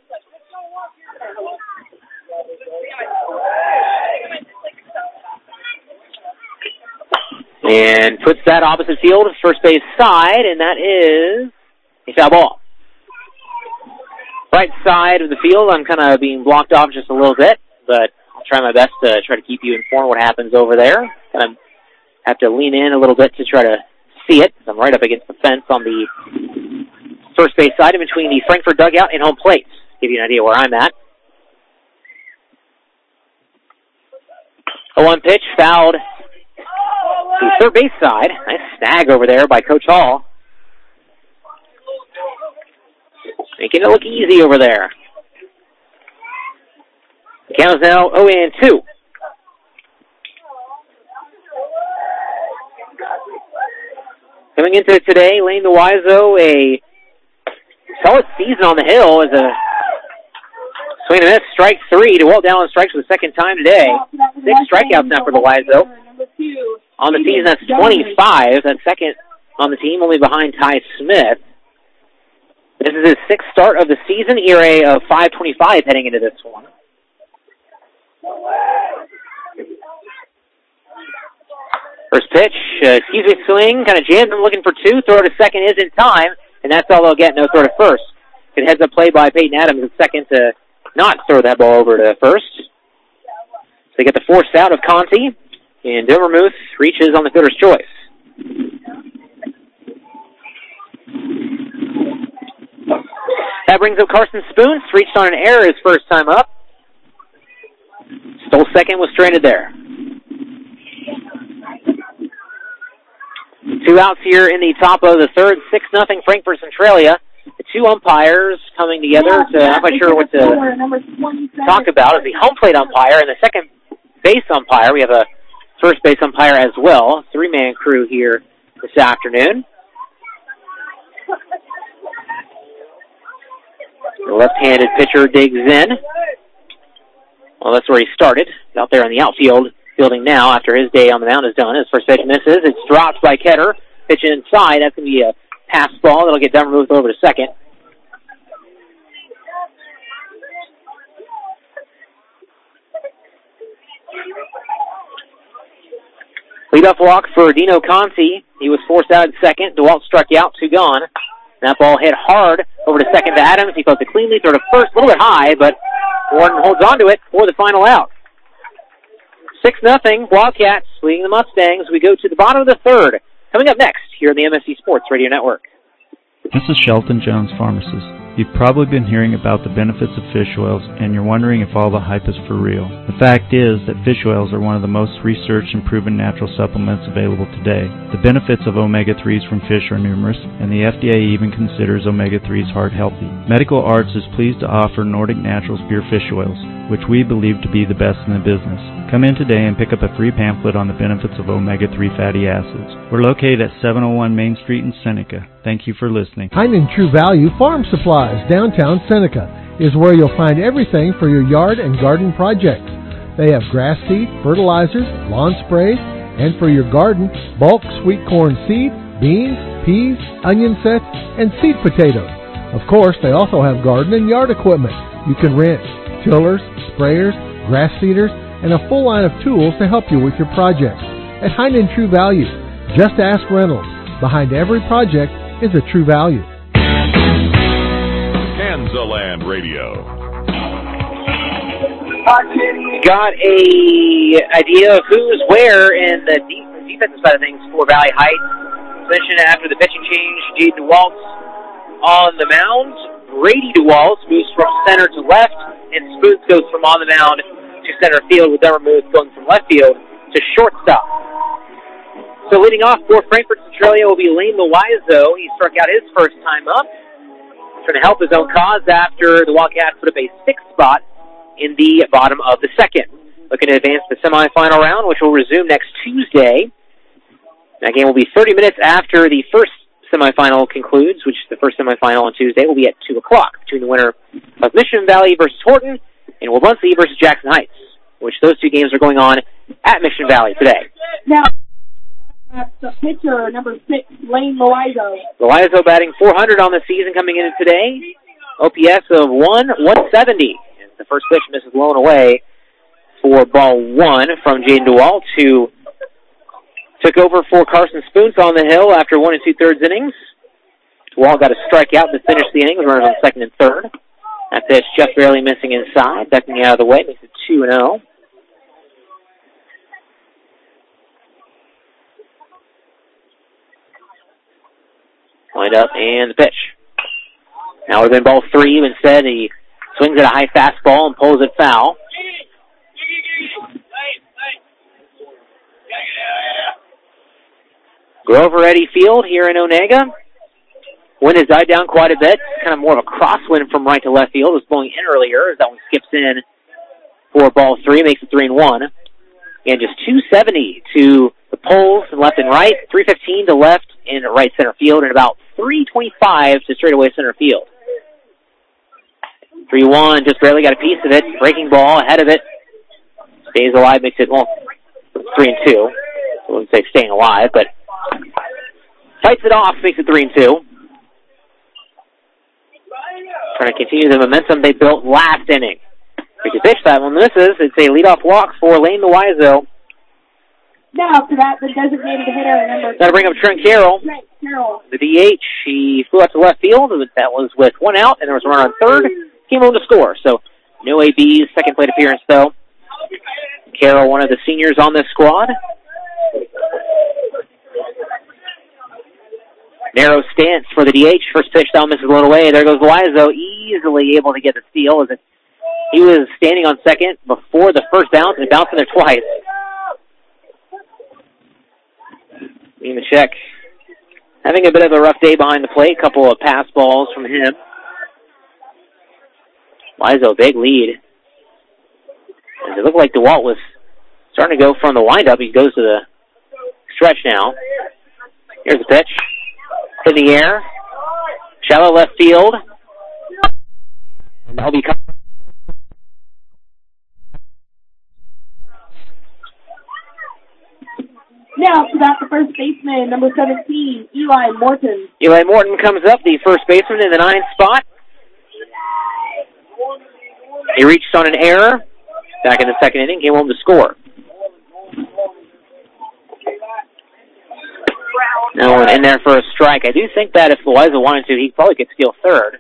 And puts that opposite field, first base side, and that is a foul ball. Right side of the field, I'm kind of being blocked off just a little bit, but I'll try my best to try to keep you informed what happens over there. Kind of have to lean in a little bit to try to see it. I'm right up against the fence on the first base side in between the Frankfurt dugout and home plate. Give you an idea where I'm at. 0-1 pitch, fouled to third base side. Nice snag over there by Coach Hall. Making it look easy over there. The count is now 0-2. Coming into today, Lane Wiseau, a solid season on the hill as a swing and a miss, strike 3. DeWalt down on strikes for the second time today. 6 strikeouts now for the Wiseau. On the season, that's 25. That's second on the team, only behind Ty Smith. This is his 6th start of the season, ERA of 5.25 heading into this one. First pitch, swing, kind of jams him, looking for 2. Throw to second is in time, and that's all they'll get, no throw to first. Good heads up play by Peyton Adams at second to not throw that ball over to first. So they get the force out of Conti, and Dilmer Muth reaches on the fielder's choice. That brings up Carson Spoon. Reached on an error his first time up. Stole second, was stranded there. 2 outs here in the top of the third. 6-0 Frankfurt Centralia. The 2 umpires coming together to, I'm not sure what to talk about, is the home plate umpire and the second base umpire. We have a first base umpire as well. 3-man crew here this afternoon. The left-handed pitcher digs in. Well, that's where he started. He's out there in the outfield, fielding now after his day on the mound is done. His first pitch misses. It's dropped by Ketter. Pitch inside. That's going to be a pass ball. That'll get Denver moved over to second. Leadoff walk for Dino Conti. He was forced out at second. DeWalt struck out, 2 gone. That ball hit hard over to second to Adams. He felt it cleanly, throw to first, a little bit high, but Warden holds on to it for the final out. 6-0, Wildcats leading the Mustangs. We go to the bottom of the third. Coming up next here on the MSC Sports Radio Network. This is Shelton Jones, pharmacist. You've probably been hearing about the benefits of fish oils, and you're wondering if all the hype is for real. The fact is that fish oils are one of the most researched and proven natural supplements available today. The benefits of omega-3s from fish are numerous, and the FDA even considers omega-3s heart healthy. Medical Arts is pleased to offer Nordic Naturals pure fish oils, which we believe to be the best in the business. Come in today and pick up a free pamphlet on the benefits of omega-3 fatty acids. We're located at 701 Main Street in Seneca. Thank you for listening. Heinen True Value Farm Supplies, downtown Seneca, is where you'll find everything for your yard and garden projects. They have grass seed, fertilizers, lawn sprays, and for your garden, bulk sweet corn seed, beans, peas, onion sets, and seed potatoes. Of course, they also have garden and yard equipment. You can rent tillers, sprayers, grass seeders, and a full line of tools to help you with your projects. At Heinen True Value, just ask Reynolds. Behind every project is a true value. Kansaland Radio. Got a idea of who's where in the defensive side of things for Valley Heights. Mentioned after the pitching change, Jaden DeWalt on the mound. Brady DeWalt moves from center to left. and Spoots goes from on the mound to center field with Denver Moose going from left field to shortstop. So leading off for Frankfort Centralia will be Lane Loizo. He struck out his first time up, trying to help his own cause after the Wildcats put up a 6th spot in the bottom of the second. Looking to advance to the semifinal round, which will resume next Tuesday. That game will be 30 minutes after the first semifinal concludes, which the first semifinal on Tuesday will be at 2 o'clock between the winner of Mission Valley versus Horton and Wabunsee versus Jackson Heights, which those two games are going on at Mission Valley today. Now, that's the pitcher, number 6, Lane Loizo. Loizo batting .400 on the season coming into today. OPS of 170. And the first pitch misses blown away for ball 1 from Jaden DeWalt, who took over for Carson Spoots on the hill after 1 2/3 innings. DeWalt got a strikeout to finish the inning, runners on second and third. That pitch just barely missing inside, ducking out of the way, makes it 2-0. Wind up and the pitch. Now it would have been ball 3, but instead he swings at a high fastball and pulls it foul. Grover Eddy Field here in Onega. Wind has died down quite a bit. Kind of more of a crosswind from right to left field. It was blowing in earlier as that one skips in for ball 3, makes it 3-1. And just 270 to the poles and left and right, 315 to left and right center field, and about 325 to straightaway center field. 3-1, just barely got a piece of it. Breaking ball ahead of it. Stays alive, makes it, 3-2. I wouldn't say staying alive, but fights it off, makes it 3-2. Trying to continue the momentum they built last inning. If you pitch that one misses, it's a leadoff walk for Lane Loizo. Now after that, the designated hitter, number 2. Got to bring up Trent Carroll. The DH, he flew out to left field. That was with 1 out, and there was a runner on third. Came home to score. So no AB's second plate appearance, though. Carroll, one of the seniors on this squad. Narrow stance for the DH. First pitch down, misses blown away. There goes Loizo, easily able to get the steal. As he was standing on second before the first bounce, and it bounced in there twice. Nemechek having a bit of a rough day behind the plate. Couple of pass balls from him. Loizo, big lead. As it looked like DeWalt was starting to go from the windup. He goes to the stretch now. Here's the pitch. In the air. Shallow left field. And that'll be Now to that, the first baseman, number 17, Eli Morton. Eli Morton comes up, the first baseman in the 9th spot. He reached on an error. Back in the second inning, came home to score. No one in there for a strike. I do think that if Loizo wanted to, he probably could steal third.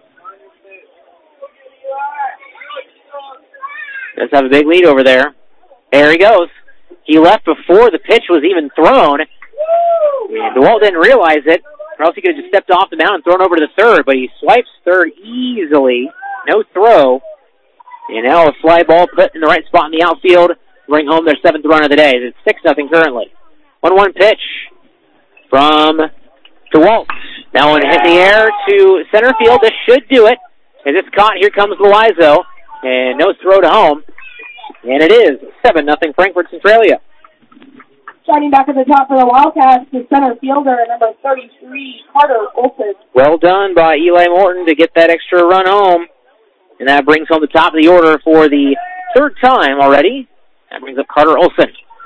Does have a big lead over there. There he goes. He left before the pitch was even thrown. And DeWalt didn't realize it, or else he could have just stepped off the mound and thrown over to the third, but he swipes third easily. No throw. And now a fly ball put in the right spot in the outfield, bring home their 7th run of the day. It's 6-0 currently. 1-1 pitch from DeWalt. Now one hit in the air to center field. This should do it. As it's caught, here comes Loizo. And no throw to home. And it is 7-0 Frankfort Centralia. Shining back at the top for the Wildcats, the center fielder, number 33, Carter Olson. Well done by Eli Morton to get that extra run home. And that brings home the top of the order for the 3rd time already. That brings up Carter Olson.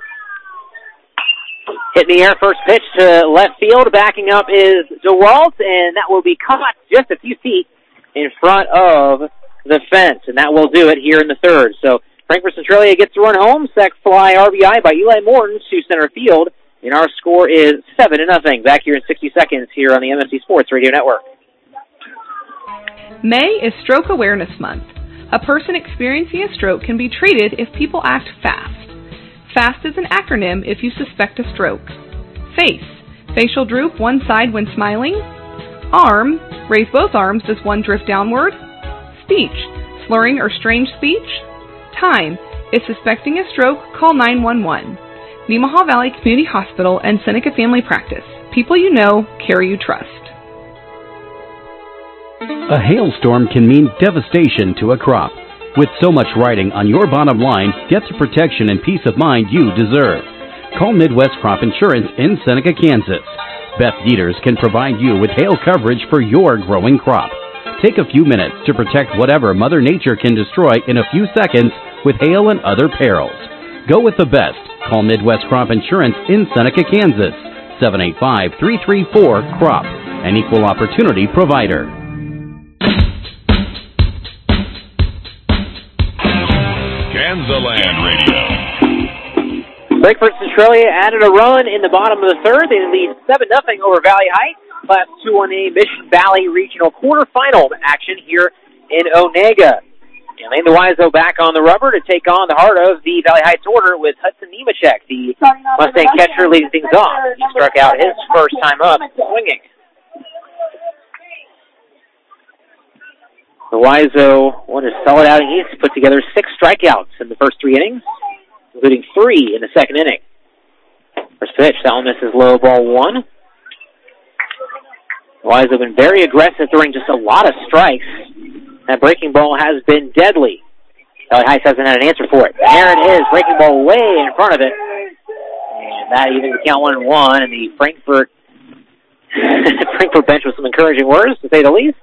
Hit in the air, first pitch to left field. Backing up is DeWalt, and that will be caught just a few feet in front of the fence. And that will do it here in the 3rd. So Frankfort Centralia gets to run home. Sac fly RBI by Eli Morton to center field. And our score is 7-0. Back here in 60 seconds here on the MSC Sports Radio Network. May is Stroke Awareness Month. A person experiencing a stroke can be treated if people act fast. FAST is an acronym if you suspect a stroke. Face, facial droop one side when smiling. Arm, raise both arms, does one drift downward. Speech, Slurring or strange speech? Time. If suspecting a stroke, call 911. Nemaha Valley Community Hospital and Seneca Family Practice. People you know, care you trust. A hailstorm can mean devastation to a crop. With so much riding on your bottom line, get the protection and peace of mind you deserve. Call Midwest Crop Insurance in Seneca, Kansas. Beth Dieters can provide you with hail coverage for your growing crop. Take a few minutes to protect whatever Mother Nature can destroy in a few seconds with hail and other perils. Go with the best. Call Midwest Crop Insurance in Seneca, Kansas. 785-334-CROP, an equal opportunity provider. Kansaland Radio. Breakfast Centralia added a run in the bottom of the third. They lead 7-0 over Valley Heights. Class 2-1A Mission Valley Regional quarterfinal action here in Onega. And Lane DeWiso back on the rubber to take on the heart of the Valley Heights order with Hudson Nemechek, the Mustang catcher, leading things off. He struck out his first time up swinging. DeWiso won a solid outing. He's put together 6 strikeouts in the first 3 innings, including 3 in the second inning. First pitch, that one misses low, ball 1. DeWiso been very aggressive, throwing just a lot of strikes. That breaking ball has been deadly. Valley Heights hasn't had an answer for it. There it is, breaking ball way in front of it. And that even the count 1-1, and the Frankfort bench with some encouraging words, to say the least.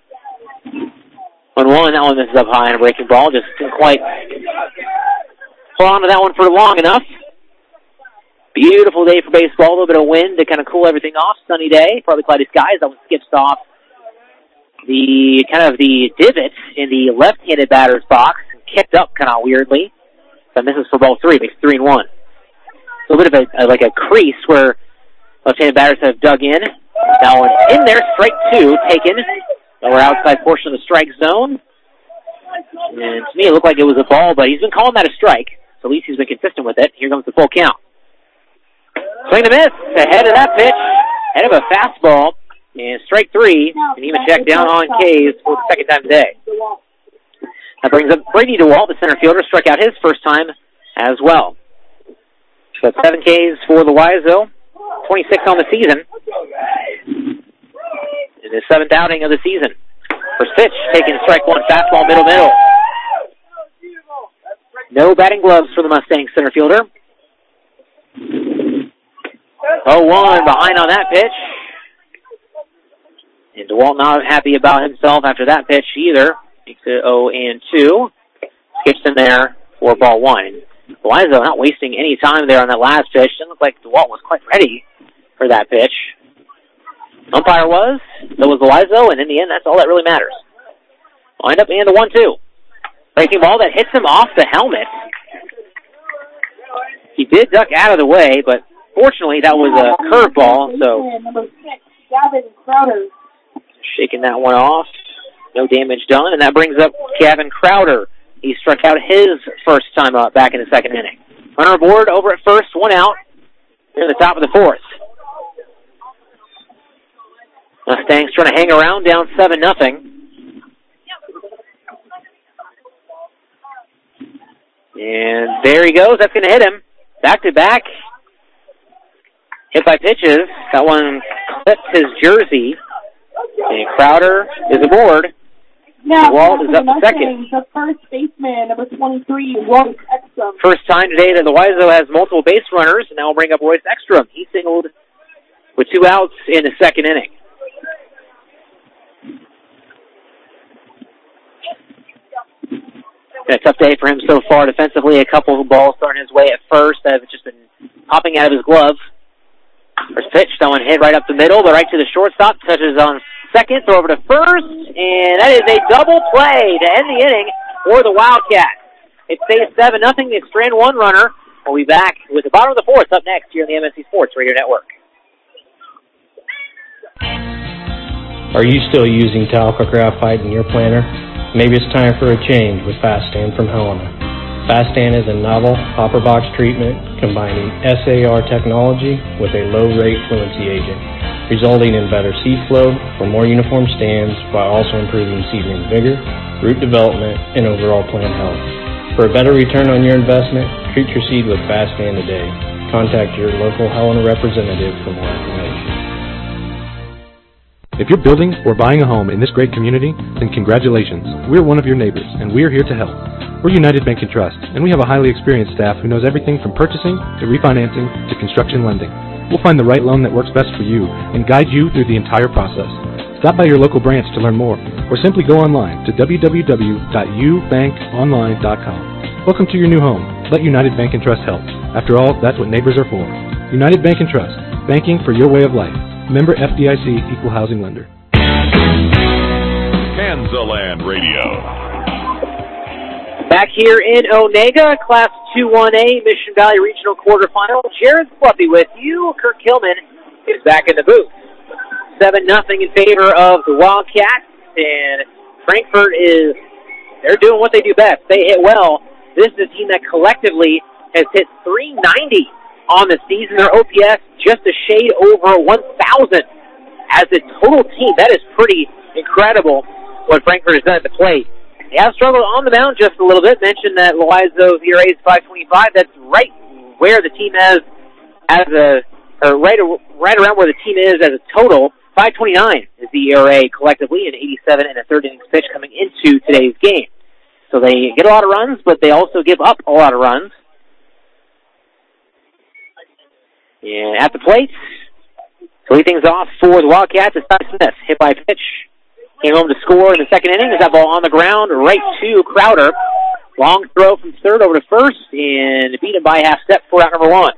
1-1, that one misses up high on a breaking ball. Just didn't quite hold on to that one for long enough. Beautiful day for baseball. A little bit of wind to kind of cool everything off. Sunny day, partly cloudy skies. That one skips off the divot in the left-handed batter's box, kicked up kind of weirdly. That misses for ball 3, makes 3-1. A little bit of a crease where left-handed batters have dug in. That one in there, strike 2 taken. Lower outside portion of the strike zone. And to me, it looked like it was a ball, but he's been calling that a strike. So at least he's been consistent with it. Here comes the full count. Swing and miss, ahead of that pitch, ahead of a fastball, and strike 3, and Nemechek down on K's for the second time today. That brings up Brady DeWalt, the center fielder, struck out his first time as well. So 7 Ks for the Wiso, 26 on the season. In his 7th outing of the season. First pitch, taking strike 1, fastball, middle. No batting gloves for the Mustang center fielder. 0-1 behind on that pitch. And DeWalt not happy about himself after that pitch either. Makes it 0-2. Skips in there for ball 1. Wiso not wasting any time there on that last pitch. Didn't look like DeWalt was quite ready for that pitch. Umpire was. So was Wiso, and in the end, that's all that really matters. Wind up and the 1-2. Breaking ball that hits him off the helmet. He did duck out of the way, but fortunately, that was a curveball, so Number 6, Gavin Crowder. Shaking that one off. No damage done, and that brings up Gavin Crowder. He struck out his first time up back in the second inning. Runner aboard over at first, 1 out. Near the top of the 4th. Mustangs trying to hang around, down 7-0. And there he goes. That's going to hit him. Back-to-back. Hit by pitches. That one clips his jersey. And Crowder is aboard. Now, Walt is up second. The first baseman, number 23, Royce Ekstrom. First time today that the Wiso has multiple base runners, and now we'll bring up Royce Ekstrom. He singled with 2 outs in the second inning. Been a tough day for him so far defensively. A couple of balls thrown his way at first that have just been popping out of his glove. First pitch, that one hit right up the middle, but right to the shortstop. Touches on second, throw over to first, and that is a double play to end the inning for the Wildcats. It stays 7-0. They strand 1 runner. We'll be back with the bottom of the 4th up next here on the MSC Sports Radio Network. Are you still using Talco graphite in your planter? Maybe it's time for a change with Fastan from Helena. Fastan is a novel hopper box treatment combining SAR technology with a low-rate fluency agent. resulting in better seed flow for more uniform stands while also improving seedling vigor, root development, and overall plant health. For a better return on your investment, treat your seed with Fast Stand today. Contact your local Helena representative for more information. If you're building or buying a home in this great community, then congratulations. We're one of your neighbors, and we're here to help. We're United Bank & Trust, and we have a highly experienced staff who knows everything from purchasing to refinancing to construction lending. We'll find the right loan that works best for you and guide you through the entire process. Stop by your local branch to learn more, or simply go online to www.ubankonline.com. Welcome to your new home. Let United Bank & Trust help. After all, that's what neighbors are for. United Bank & Trust, banking for your way of life. Member FDIC, Equal Housing Lender. Kansaland Radio. Back here in Onega, Class 2-1A, Mission Valley Regional Quarterfinal. Jared Fluffy with you. Kirk Hillman is back in the booth. 7-0 in favor of the Wildcats, and Frankfort they're doing what they do best. They hit well. This is a team that collectively has hit .390 on the season. Their OPS just a shade over 1,000 as a total team. That is pretty incredible what Frankfort has done at the plate. They have struggled on the mound just a little bit. Mentioned that Loizo ERA is 5.25. That's right where the team right around where the team is as a total. 5.29 is the ERA collectively, and 87 and a third innings pitch coming into today's game. So they get a lot of runs, but they also give up a lot of runs. And at the plate, to lead things off for the Wildcats is Ty Smith. Hit by pitch. Came home to score in the second inning. Is that ball on the ground right to Crowder. Long throw from third over to first, and beat him by half step for out number one.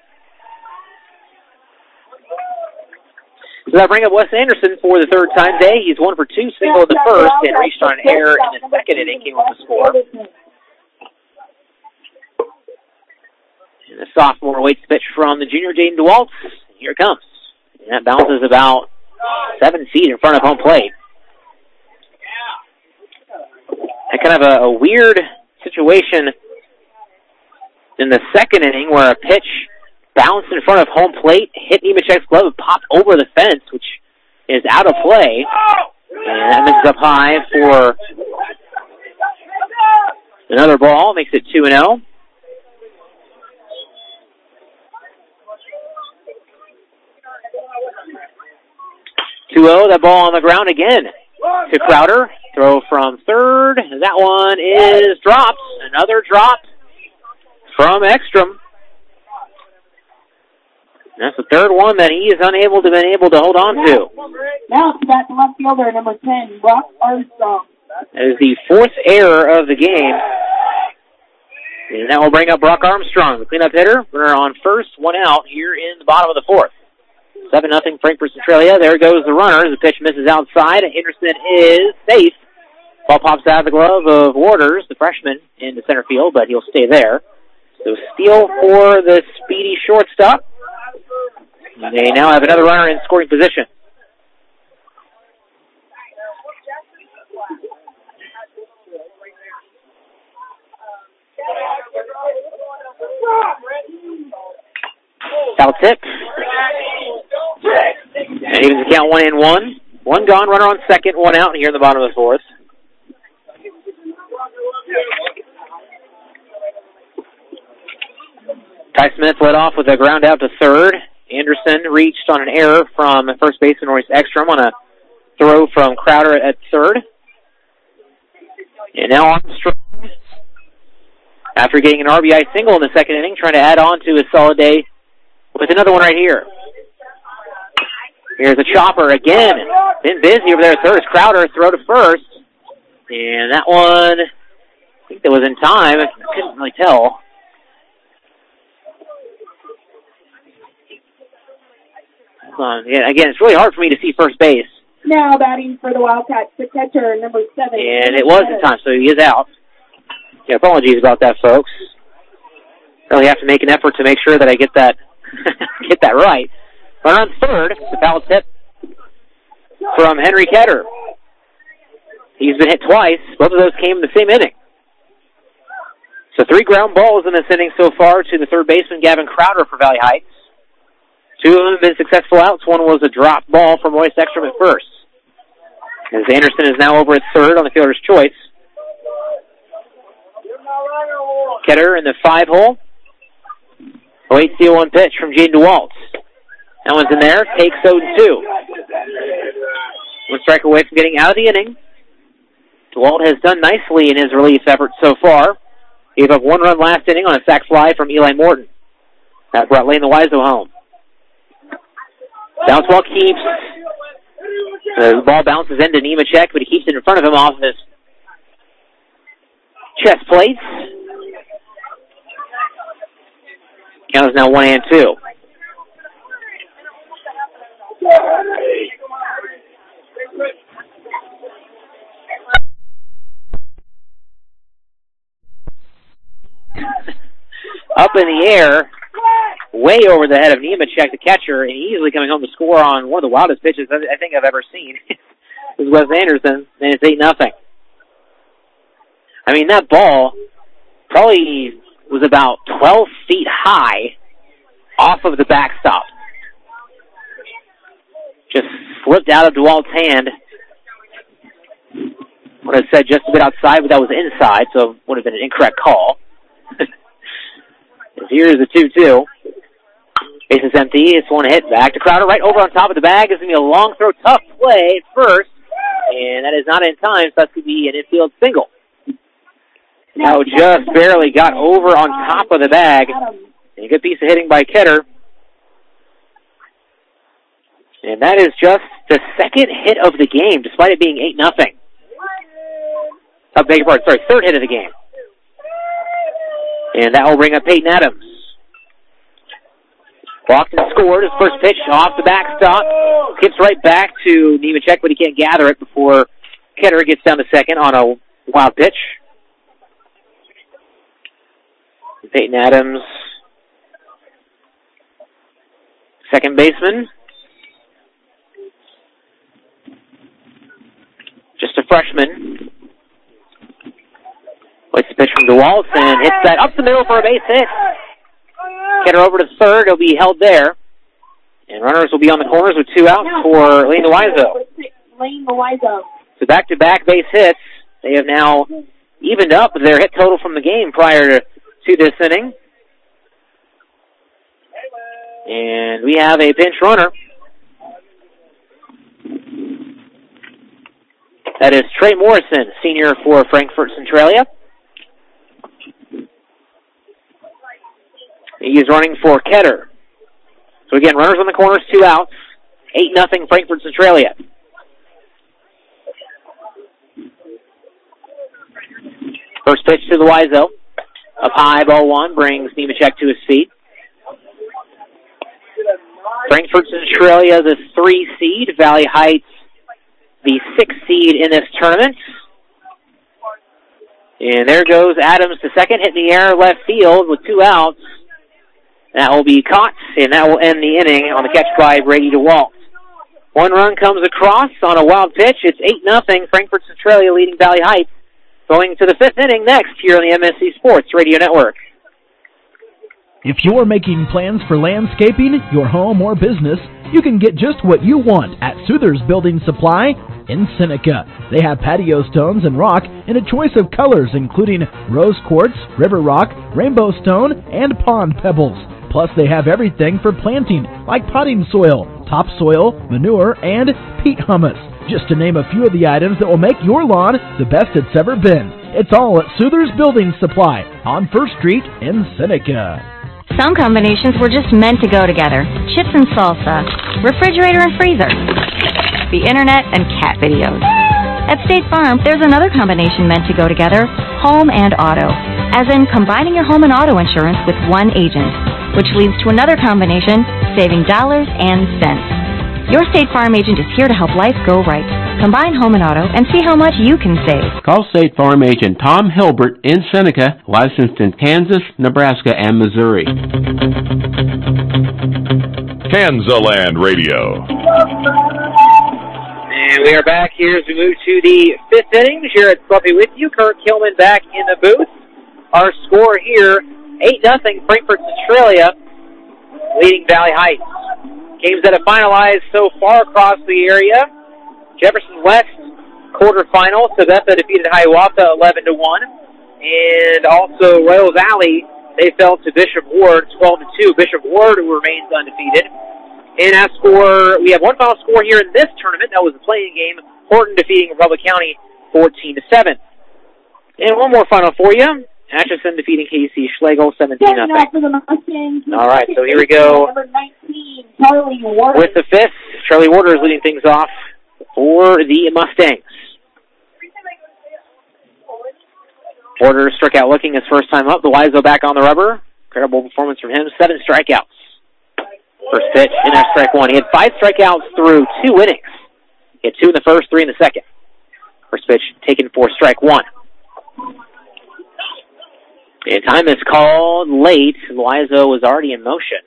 So that brings up Wes Anderson for the third time today. He's 1 for 2, single in the first, and reached on an error in the second inning. Came home to score. And the sophomore waits pitch from the junior, Jaden DeWalt. Here it comes. And that bounces about 7 feet in front of home plate. And kind of a weird situation in the second inning where a pitch bounced in front of home plate, hit Nemechek's glove, and popped over the fence, which is out of play. And that misses up high for another ball. Makes it 2-0. That ball on the ground again to Crowder. Throw from third. That one is dropped. Another drop from Ekstrom. That's the third one that he is been able to hold on to. Now to that left fielder, number 10, Brock Armstrong. That is the fourth error of the game. And that will bring up Brock Armstrong, the cleanup hitter. Runner on first, 1 out here in the bottom of the fourth. 7-0 Frankfort Centralia. There goes the runner. The pitch misses outside. Henderson is safe. Ball pops out of the glove of Waters, the freshman, into center field, but he'll stay there. So steal for the speedy shortstop. They now have another runner in scoring position. Foul tip. And evens the count 1-1. One gone, runner on second, 1 out here in the bottom of the fourth. Ty Smith led off with a ground out to third. Anderson reached on an error from first baseman Royce Ekstrom on a throw from Crowder at third. And now Armstrong, after getting an RBI single in the second inning, trying to add on to his solid day with another one right here. Here's a chopper again. Been busy over there at third. Crowder throw to first. And that one, I think that was in time. I couldn't really tell. Again, it's really hard for me to see first base. Now batting for the Wildcats, the catcher, number 7. And it was in time, so he is out. Yeah, apologies about that, folks. Really have to make an effort to make sure that I get that get that right. Runner on third, the foul tip from Henry Ketter. He's been hit twice. Both of those came in the same inning. So 3 ground balls in this inning so far to the third baseman, Gavin Crowder, for Valley Heights. Two of them have been successful outs. One was a drop ball from Royce Ekstrom at first. As Anderson is now over at third on the fielder's choice. Ketter in the 5-hole. Awaits the 0-1 pitch from Jaden DeWalt. That one's in there. Takes 0-2. One strike away from getting out of the inning. DeWalt has done nicely in his relief effort so far. Gave up 1 run last inning on a sac fly from Eli Morton. That brought Lane Loiseau home. Bounce ball keeps. The ball bounces into Nemechek, but he keeps it in front of him off his chest plates. Count is now 1-2. Up in the air, way over the head of Nemechek, the catcher, and easily coming home to score on one of the wildest pitches I think I've ever seen. This is Wes Anderson, and it's 8-0. I mean, that ball probably was about 12 feet high off of the backstop. Just slipped out of DeWalt's hand. Would have said just a bit outside, but that was inside, so it would have been an incorrect call. Here's the 2-2. Base is empty. It's one hit back to Crowder right over on top of the bag. It's going to be a long throw, tough play at first, and that is not in time, so that's going to be an infield single. Now just barely got over on top of the bag. A good piece of hitting by Ketter. And that is just the second hit of the game, despite it being 8-0. Third hit of the game. And that will bring up Peyton Adams. Walked and scored his first pitch off the backstop. Skips right back to Nemechek, but he can't gather it before Ketter gets down to second on a wild pitch. Peyton Adams, second baseman. Just a freshman. Waits the pitch from DeWalt and hits that up the middle for a base hit. Ketter over to third. He'll be held there. And runners will be on the corners with 2 outs for Lane Loiseau. So back-to-back base hits. They have now evened up their hit total from the game prior to this inning. And we have a pinch runner. That is Trey Morrison, senior for Frankfort Centralia. He is running for Ketter. So again, runners on the corners, 2 outs. 8-0 Frankfort Centralia. First pitch to the Loiseau. Up high, ball 1, brings Nemechek to his feet. Frankfort Centralia, the 3 seed. Valley Heights, the 6 seed in this tournament. And there goes Adams to second, hitting the air left field with 2 outs. That will be caught, and that will end the inning on the catch by Brady DeWalt. 1 run comes across on a wild pitch. It's 8-0 Frankfort Centralia leading Valley Heights. Going to the 5th inning next here on the MSC Sports Radio Network. If you're making plans for landscaping, your home, or business, you can get just what you want at Souther's Building Supply in Seneca. They have patio stones and rock in a choice of colors including rose quartz, river rock, rainbow stone, and pond pebbles. Plus, they have everything for planting, like potting soil, topsoil, manure, and peat humus. Just to name a few of the items that will make your lawn the best it's ever been. It's all at Souther's Building Supply on 1st Street in Seneca. Some combinations were just meant to go together. Chips and salsa, refrigerator and freezer, the internet and cat videos. At State Farm, there's another combination meant to go together, home and auto. As in combining your home and auto insurance with one agent, which leads to another combination, saving dollars and cents. Your State Farm agent is here to help life go right. Combine home and auto and see how much you can save. Call State Farm agent Tom Hilbert in Seneca, licensed in Kansas, Nebraska, and Missouri. Kansaland Radio. And we are back here as we move to the 5th inning. Jared Sluppy with you. Kurt Kilman back in the booth. Our score here, 8-0 Frankfort Centralia. leading Valley Heights. Games that have finalized so far across the area. Jefferson West quarterfinal. Sabetha defeated Hiawatha 11-1. And also Royal Valley, they fell to Bishop Ward 12-2. Bishop Ward remains undefeated. And as for, we have one final score here in this tournament. That was the playing game. Horton defeating Republic County 14-7. And one more final for you. Atchison defeating KC Schlegel 17-0. All right, so here we go. Number 19, Charlie Waters. With the fifth, Charlie Waters leading things off for the Mustangs. Waters struck out looking his first time up. The Wiseau back on the rubber. Incredible performance from him. 7 strikeouts. First pitch, in there, strike one. He had 5 strikeouts through 2 innings. He had 2 in the first, 3 in the second. First pitch taken for strike one. And time is called late. Wiseau was already in motion.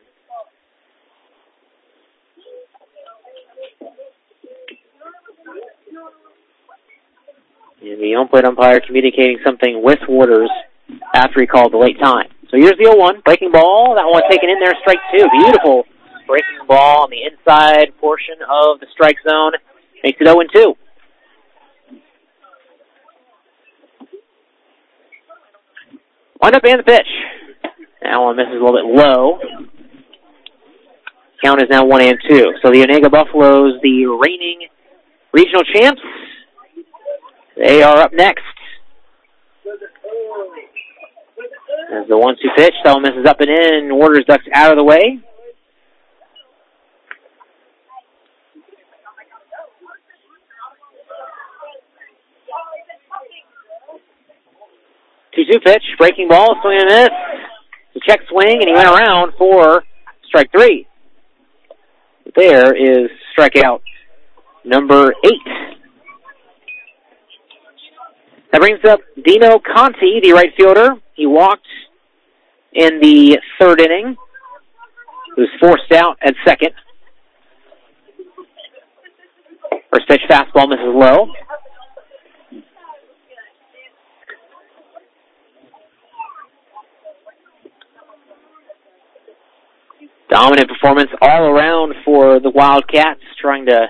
And the home plate umpire communicating something with Waters after he called the late time. So here's the 0-1. Breaking ball. That one taken in there. Strike two. Beautiful breaking ball on the inside portion of the strike zone. Makes it 0-2. Wind up and the pitch. That one misses a little bit low. Count is now 1-2. So the Onega Buffaloes, the reigning regional champs, they are up next. As the 1-2 pitch, that one misses up and in. Waters ducks out of the way. Two pitch, breaking ball, swing and miss. The check swing, and he went around for strike three. There is strikeout number 8. That brings up Dino Conti, the right fielder. He walked in the third inning. He was forced out at second. First pitch, fastball misses low. Dominant performance all around for the Wildcats, trying to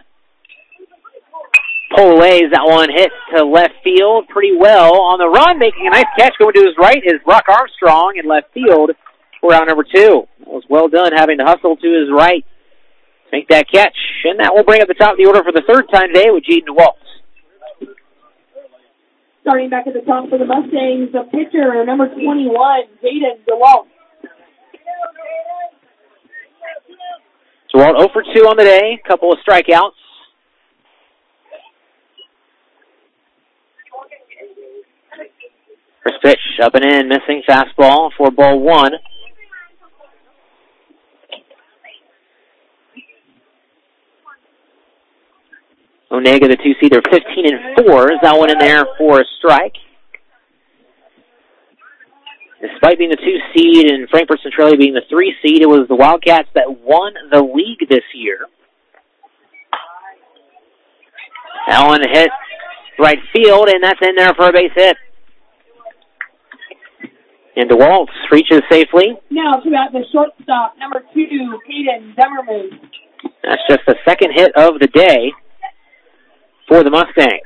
pull away. That one hit to left field pretty well. On the run, making a nice catch, going to his right is Brock Armstrong in left field for out number 2. That was well done, having to hustle to his right to make that catch. And that will bring up the top of the order for the third time today with Jaden DeWalt. Starting back at the top for the Mustangs, the pitcher, number 21, Jaden DeWalt. DeWalt 0 for 2 on the day, couple of strikeouts. First pitch, up and in, missing fastball for ball 1. Onega, the 2 seed, they're 15-4. Is that one in there for a strike? Despite being the 2 seed and Frankfort Centralia being the 3 seed, it was the Wildcats that won the league this year. That one hit right field, and that's in there for a base hit. And DeWalt reaches safely. Now to at the shortstop, number 2, Hayden Demmermuth. That's just the second hit of the day for the Mustangs.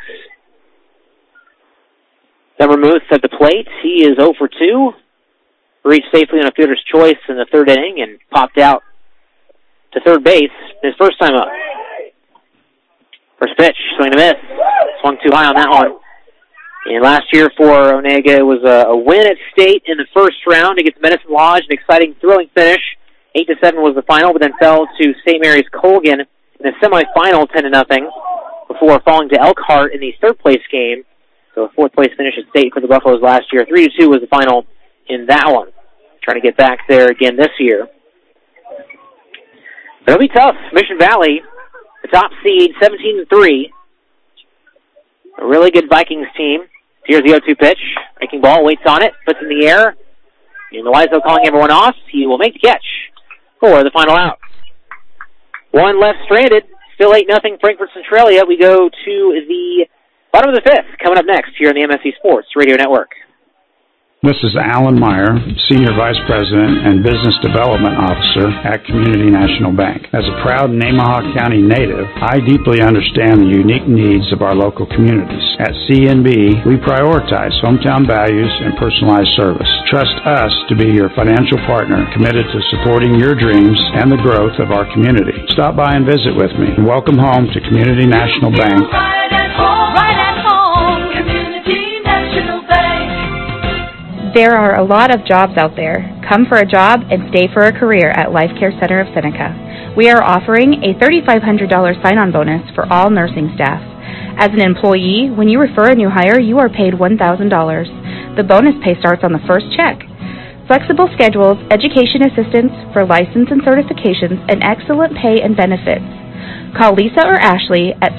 Demmermuth at the plate. He is 0 for 2. Reached safely on a fielder's choice in the third inning and popped out to third base his first time up. First pitch, swing and a miss. Swung too high on that one. And last year for Onega, it was a win at state in the first round against Medicine Lodge, an exciting, thrilling finish. 8-7 was the final, but then fell to St. Mary's Colgan in the semifinal 10-0 before falling to Elkhart in the third place game. So a fourth place finish at state for the Buffaloes last year. 3-2 was the final in that one. Trying to get back there again this year. But it'll be tough. Mission Valley, the top seed, 17-3. A really good Vikings team. Here's the 0-2 pitch. Breaking ball, waits on it, puts it in the air. And Wiseau calling everyone off. He will make the catch for the final out. One left stranded. Still 8-0 Frankfort Centralia. We go to the bottom of the 5th coming up next here on the MSC Sports Radio Network. This is Alan Meyer, Senior Vice President and Business Development Officer at Community National Bank. As a proud Nemaha County native, I deeply understand the unique needs of our local communities. At CNB, we prioritize hometown values and personalized service. Trust us to be your financial partner committed to supporting your dreams and the growth of our community. Stop by and visit with me. And welcome home to Community National Bank. Right at home, Community National Bank. There are a lot of jobs out there. Come for a job and stay for a career at Life Care Center of Seneca. We are offering a $3,500 sign-on bonus for all nursing staff. As an employee, when you refer a new hire, you are paid $1,000. The bonus pay starts on the first check. Flexible schedules, education assistance for license and certifications, and excellent pay and benefits. Call Lisa or Ashley at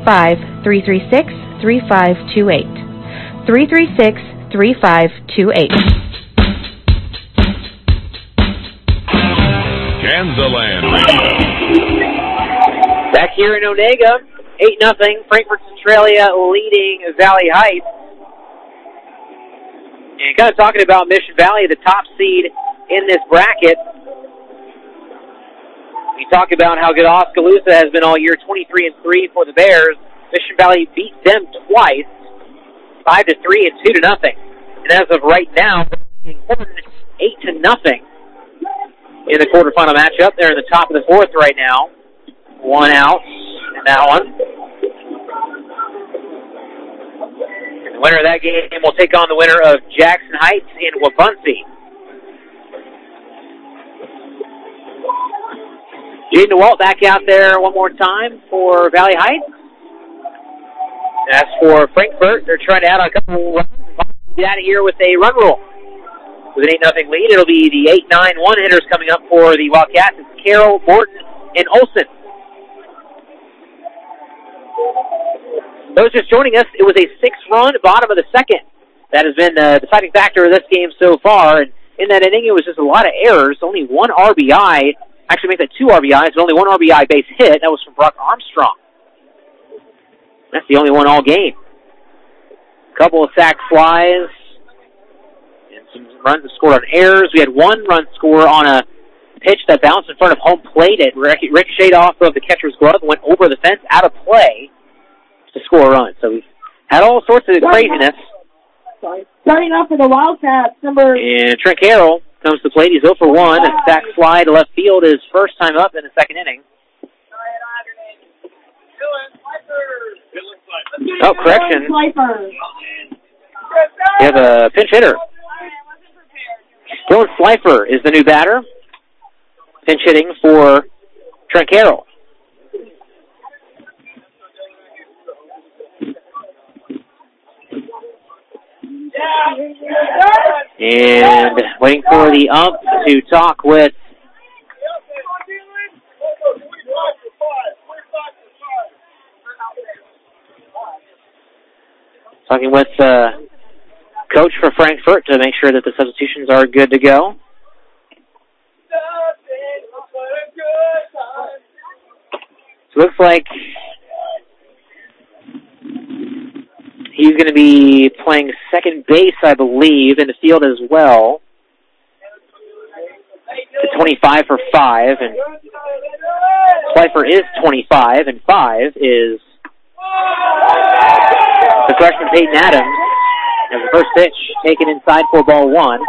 785-336-3528. 336-3528. Kansaland Radio. Back here in Onega, 8-0, Frankfort Centralia leading Valley Heights. And kind of talking about Mission Valley, the top seed in this bracket. We talk about how good Oskaloosa has been all year, 23-3 for the Bears. Mission Valley beat them twice, 5-3 and 2-0. And as of right now, 8-0 in the quarterfinal matchup. They're in the top of the fourth right now. One out in that one. And the winner of that game will take on the winner of Jackson Heights in Wabaunsee. Jaden DeWalt back out there one more time for Valley Heights. As for Frankfort, they're trying to add a couple runs. Get out of here with a run rule. With an 8-0 lead, it'll be the 8-9 one-hitters coming up for the Wildcats. It's Carroll, Morton, and Olson. Those just joining us, it was a 6-run bottom of the second. That has been the deciding factor of this game so far. And in that inning, it was just a lot of errors. Only one RBI. Actually, make that 2 RBIs, but only 1 RBI base hit. That was from Brock Armstrong. That's the only one all game. A couple of sac flies. And some runs scored on errors. We had 1 run score on a pitch that bounced in front of home plate. It ricocheted off of the catcher's glove, went over the fence, out of play to score a run. So we've had all sorts of craziness. Starting off for the Wildcats, And Trent Carroll comes to the plate. He's 0 for 1. A sac fly to left field his first time up in the second inning. Oh, correction. You have a pinch hitter. Dylan Slifer is the new batter. Pinch hitting for Trent Carroll. And waiting for the ump to talk with coach for Frankfort to make sure that the substitutions are good to go. So it looks like he's going to be playing second base, I believe, in the field as well. The 25 for 5, and Slifer is 25, and 5 is the freshman Peyton Adams. As the first pitch taken inside for ball 1.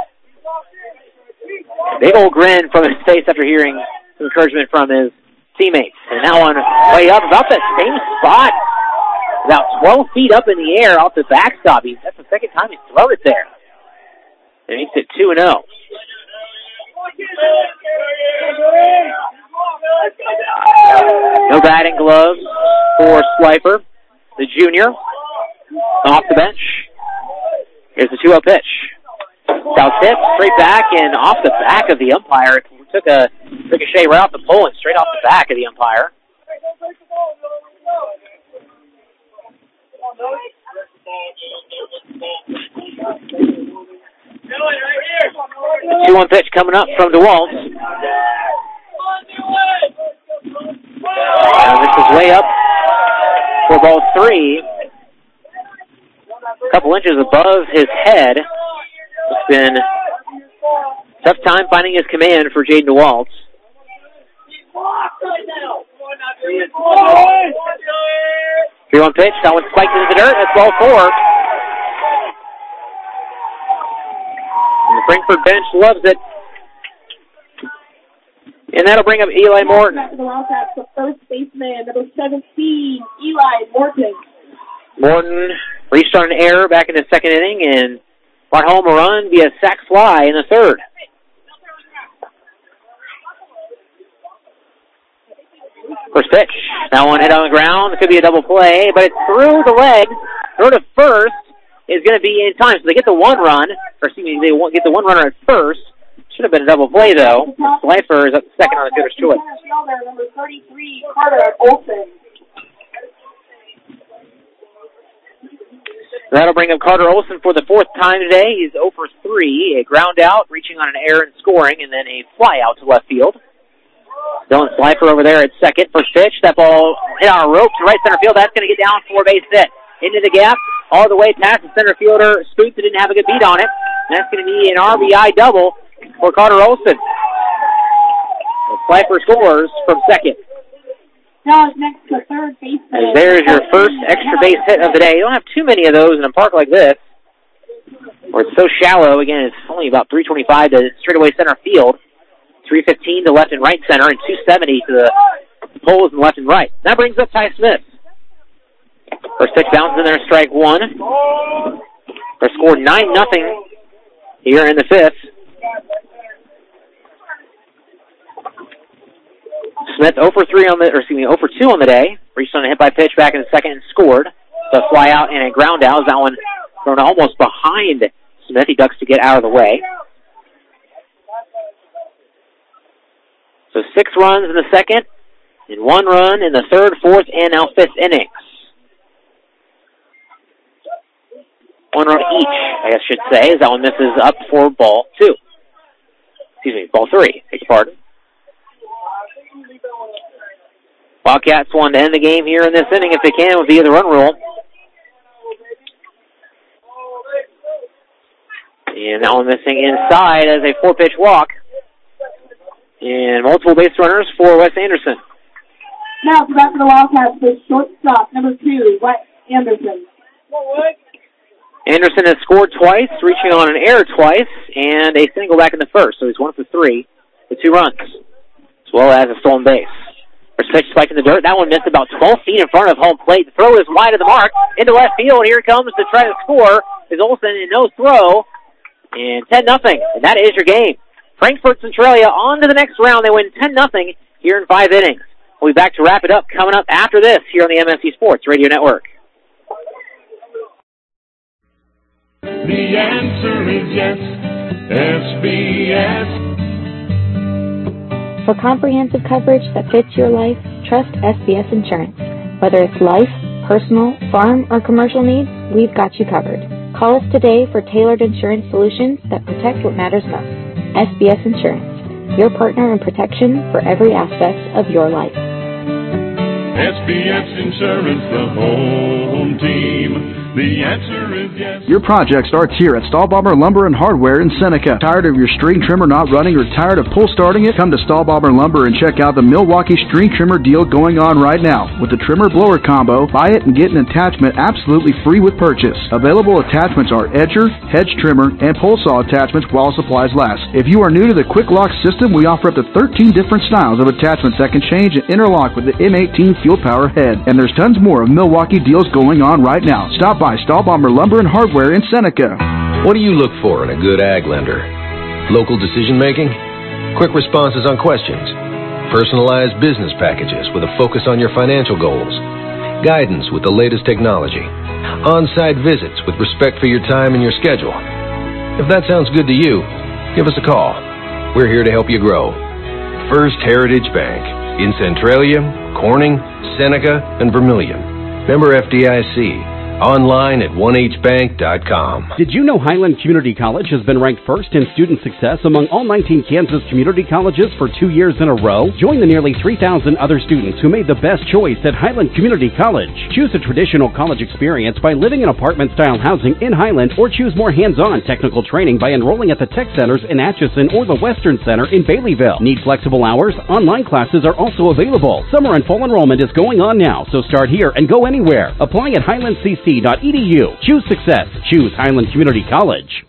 Big old grin from his face after hearing some encouragement from his teammates. And that one way up, about that same spot. About 12 feet up in the air off the backstop. That's the second time he's thrown it there. And makes it 2-0. No batting gloves for Slifer, the junior, off the bench. Here's the 2-0 pitch. South hit, straight back, and off the back of the umpire. It took a ricochet right off the pole and straight off the back of the umpire. The 2-1 pitch coming up from DeWalt. And this is way up for ball 3. A couple inches above his head. It's been a tough time finding his command for Jaden DeWalt. Three-one pitch. That one's spiked into the dirt. That's ball 4. And the Frankfort bench loves it. And that'll bring up Eli Morton. Back to the Wildcats, the first baseman, number 17, Eli Morton. Morton reached on an error back in the second inning and brought home a run via sac fly in the third. First pitch. That one hit on the ground. It could be a double play, but it's through the legs. Throw to first is going to be in time. So they get the one run, or excuse me, they won't get the one runner at first. Should have been a double play, though. Slifer is up second on the fielder's choice. Number 33, Carter Olson. That'll bring up Carter Olson for the fourth time today. He's 0 for 3. A ground out, reaching on an error and scoring, and then a fly out to left field. Dylan Slifer over there at second. First pitch. That ball hit on a rope to right center field. That's going to get down for a base hit. Into the gap, all the way past the center fielder. Spoots didn't have a good beat on it. And that's going to be an RBI double for Carter Olson. Slifer scores from second. Now it's next to third baseman. And there's your first extra base hit of the day. You don't have too many of those in a park like this, where it's so shallow. Again, it's only about 325 to straightaway center field, 315 to left and right center, and 270 to the poles and left and right. That brings up Ty Smith. First pitch bounces in there, strike one. They're scored 9-0 here in the fifth. Smith 0 for 2 on the day. Reached on a hit by pitch back in the second and scored. So a fly out and a ground out. That one thrown almost behind Smith. He ducks to get out of the way. So 6 runs in the second, and 1 run in the third, fourth, and now fifth innings. 1 run each, I guess I should say, as that one misses up for ball 2. Excuse me, ball 3. Beg your pardon. Wildcats want to end the game here in this inning if they can via the run rule. And now missing inside as a 4-pitch walk. And multiple base runners for Wes Anderson. Now it's back to the Wildcats for shortstop, number 2, Wes Anderson. Anderson has scored twice, reaching on an error twice, and a single back in the first. So he's 1 for 3 with 2 runs, as well as a stolen base. First pitch spike in the dirt. That one missed about 12 feet in front of home plate. The throw is wide of the mark into left field. Here comes to try to score is Olsen, and no throw. And 10-0, and that is your game. Frankfort Centralia on to the next round. They win 10-0 here in 5 innings. We'll be back to wrap it up coming up after this here on the MSC Sports Radio Network. The answer is yes, SBS. For comprehensive coverage that fits your life, trust SBS Insurance. Whether it's life, personal, farm, or commercial needs, we've got you covered. Call us today for tailored insurance solutions that protect what matters most. SBS Insurance, your partner in protection for every aspect of your life. SBS Insurance, the home team. The answer is yes. Your project starts here at Stahlbaumer Lumber and Hardware in Seneca. Tired of your string trimmer not running or tired of pull starting it? Come to Stahlbaumer Lumber and check out the Milwaukee string trimmer deal going on right now. With the trimmer blower combo, buy it and get an attachment absolutely free with purchase. Available attachments are edger, hedge trimmer, and pole saw attachments while supplies last. If you are new to the Quick Lock system, we offer up to 13 different styles of attachments that can change and interlock with the M18 fuel power head. And there's tons more of Milwaukee deals going on right now. Stop by Stahlbaumer Lumber and Hardware in Seneca. What do you look for in a good ag lender? Local decision making? Quick responses on questions? Personalized business packages with a focus on your financial goals? Guidance with the latest technology? On-site visits with respect for your time and your schedule? If that sounds good to you, give us a call. We're here to help you grow. First Heritage Bank in Centralia, Corning, Seneca, and Vermilion. Member FDIC. Online at 1hbank.com. Did you know Highland Community College has been ranked first in student success among all 19 Kansas community colleges for 2 years in a row? Join the nearly 3,000 other students who made the best choice at Highland Community College. Choose a traditional college experience by living in apartment-style housing in Highland, or choose more hands-on technical training by enrolling at the Tech Centers in Atchison or the Western Center in Baileyville. Need flexible hours? Online classes are also available. Summer and fall enrollment is going on now, so start here and go anywhere. Apply at highlandcc.edu. Choose success. Choose Highland Community College.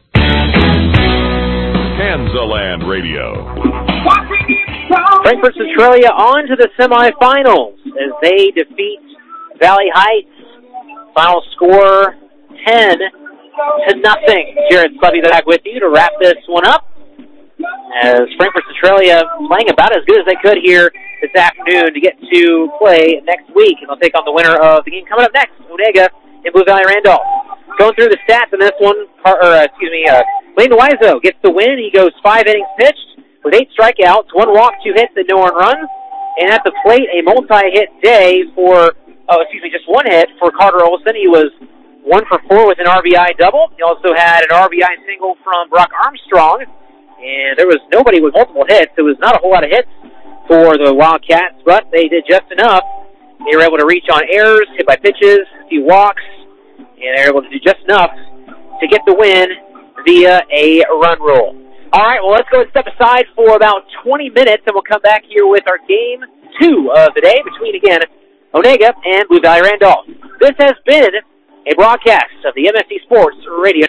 Kansaland Radio. Frankfort Centralia on to the semifinals as they defeat Valley Heights. Final score 10-0. Jared Slevy back with you to wrap this one up, as Frankfort Centralia playing about as good as they could here this afternoon to get to play next week, and they'll take on the winner of the game coming up next, Onega and Blue Valley Randolph. Going through the stats in this one, Lane Wiseau gets the win. He goes 5 innings pitched with 8 strikeouts, 1 walk, 2 hits, and no earned runs. And at the plate, a multi-hit day just 1 hit for Carter Olson. He was 1 for 4 with an RBI double. He also had an RBI single from Brock Armstrong. And there was nobody with multiple hits. There was not a whole lot of hits for the Wildcats, but they did just enough. They were able to reach on errors, hit by pitches, a few walks, and they were able to do just enough to get the win via a run rule. All right, well, let's go and step aside for about 20 minutes, and we'll come back here with our game 2 of the day between, again, Onega and Blue Valley Randolph. This has been a broadcast of the MSC Sports Radio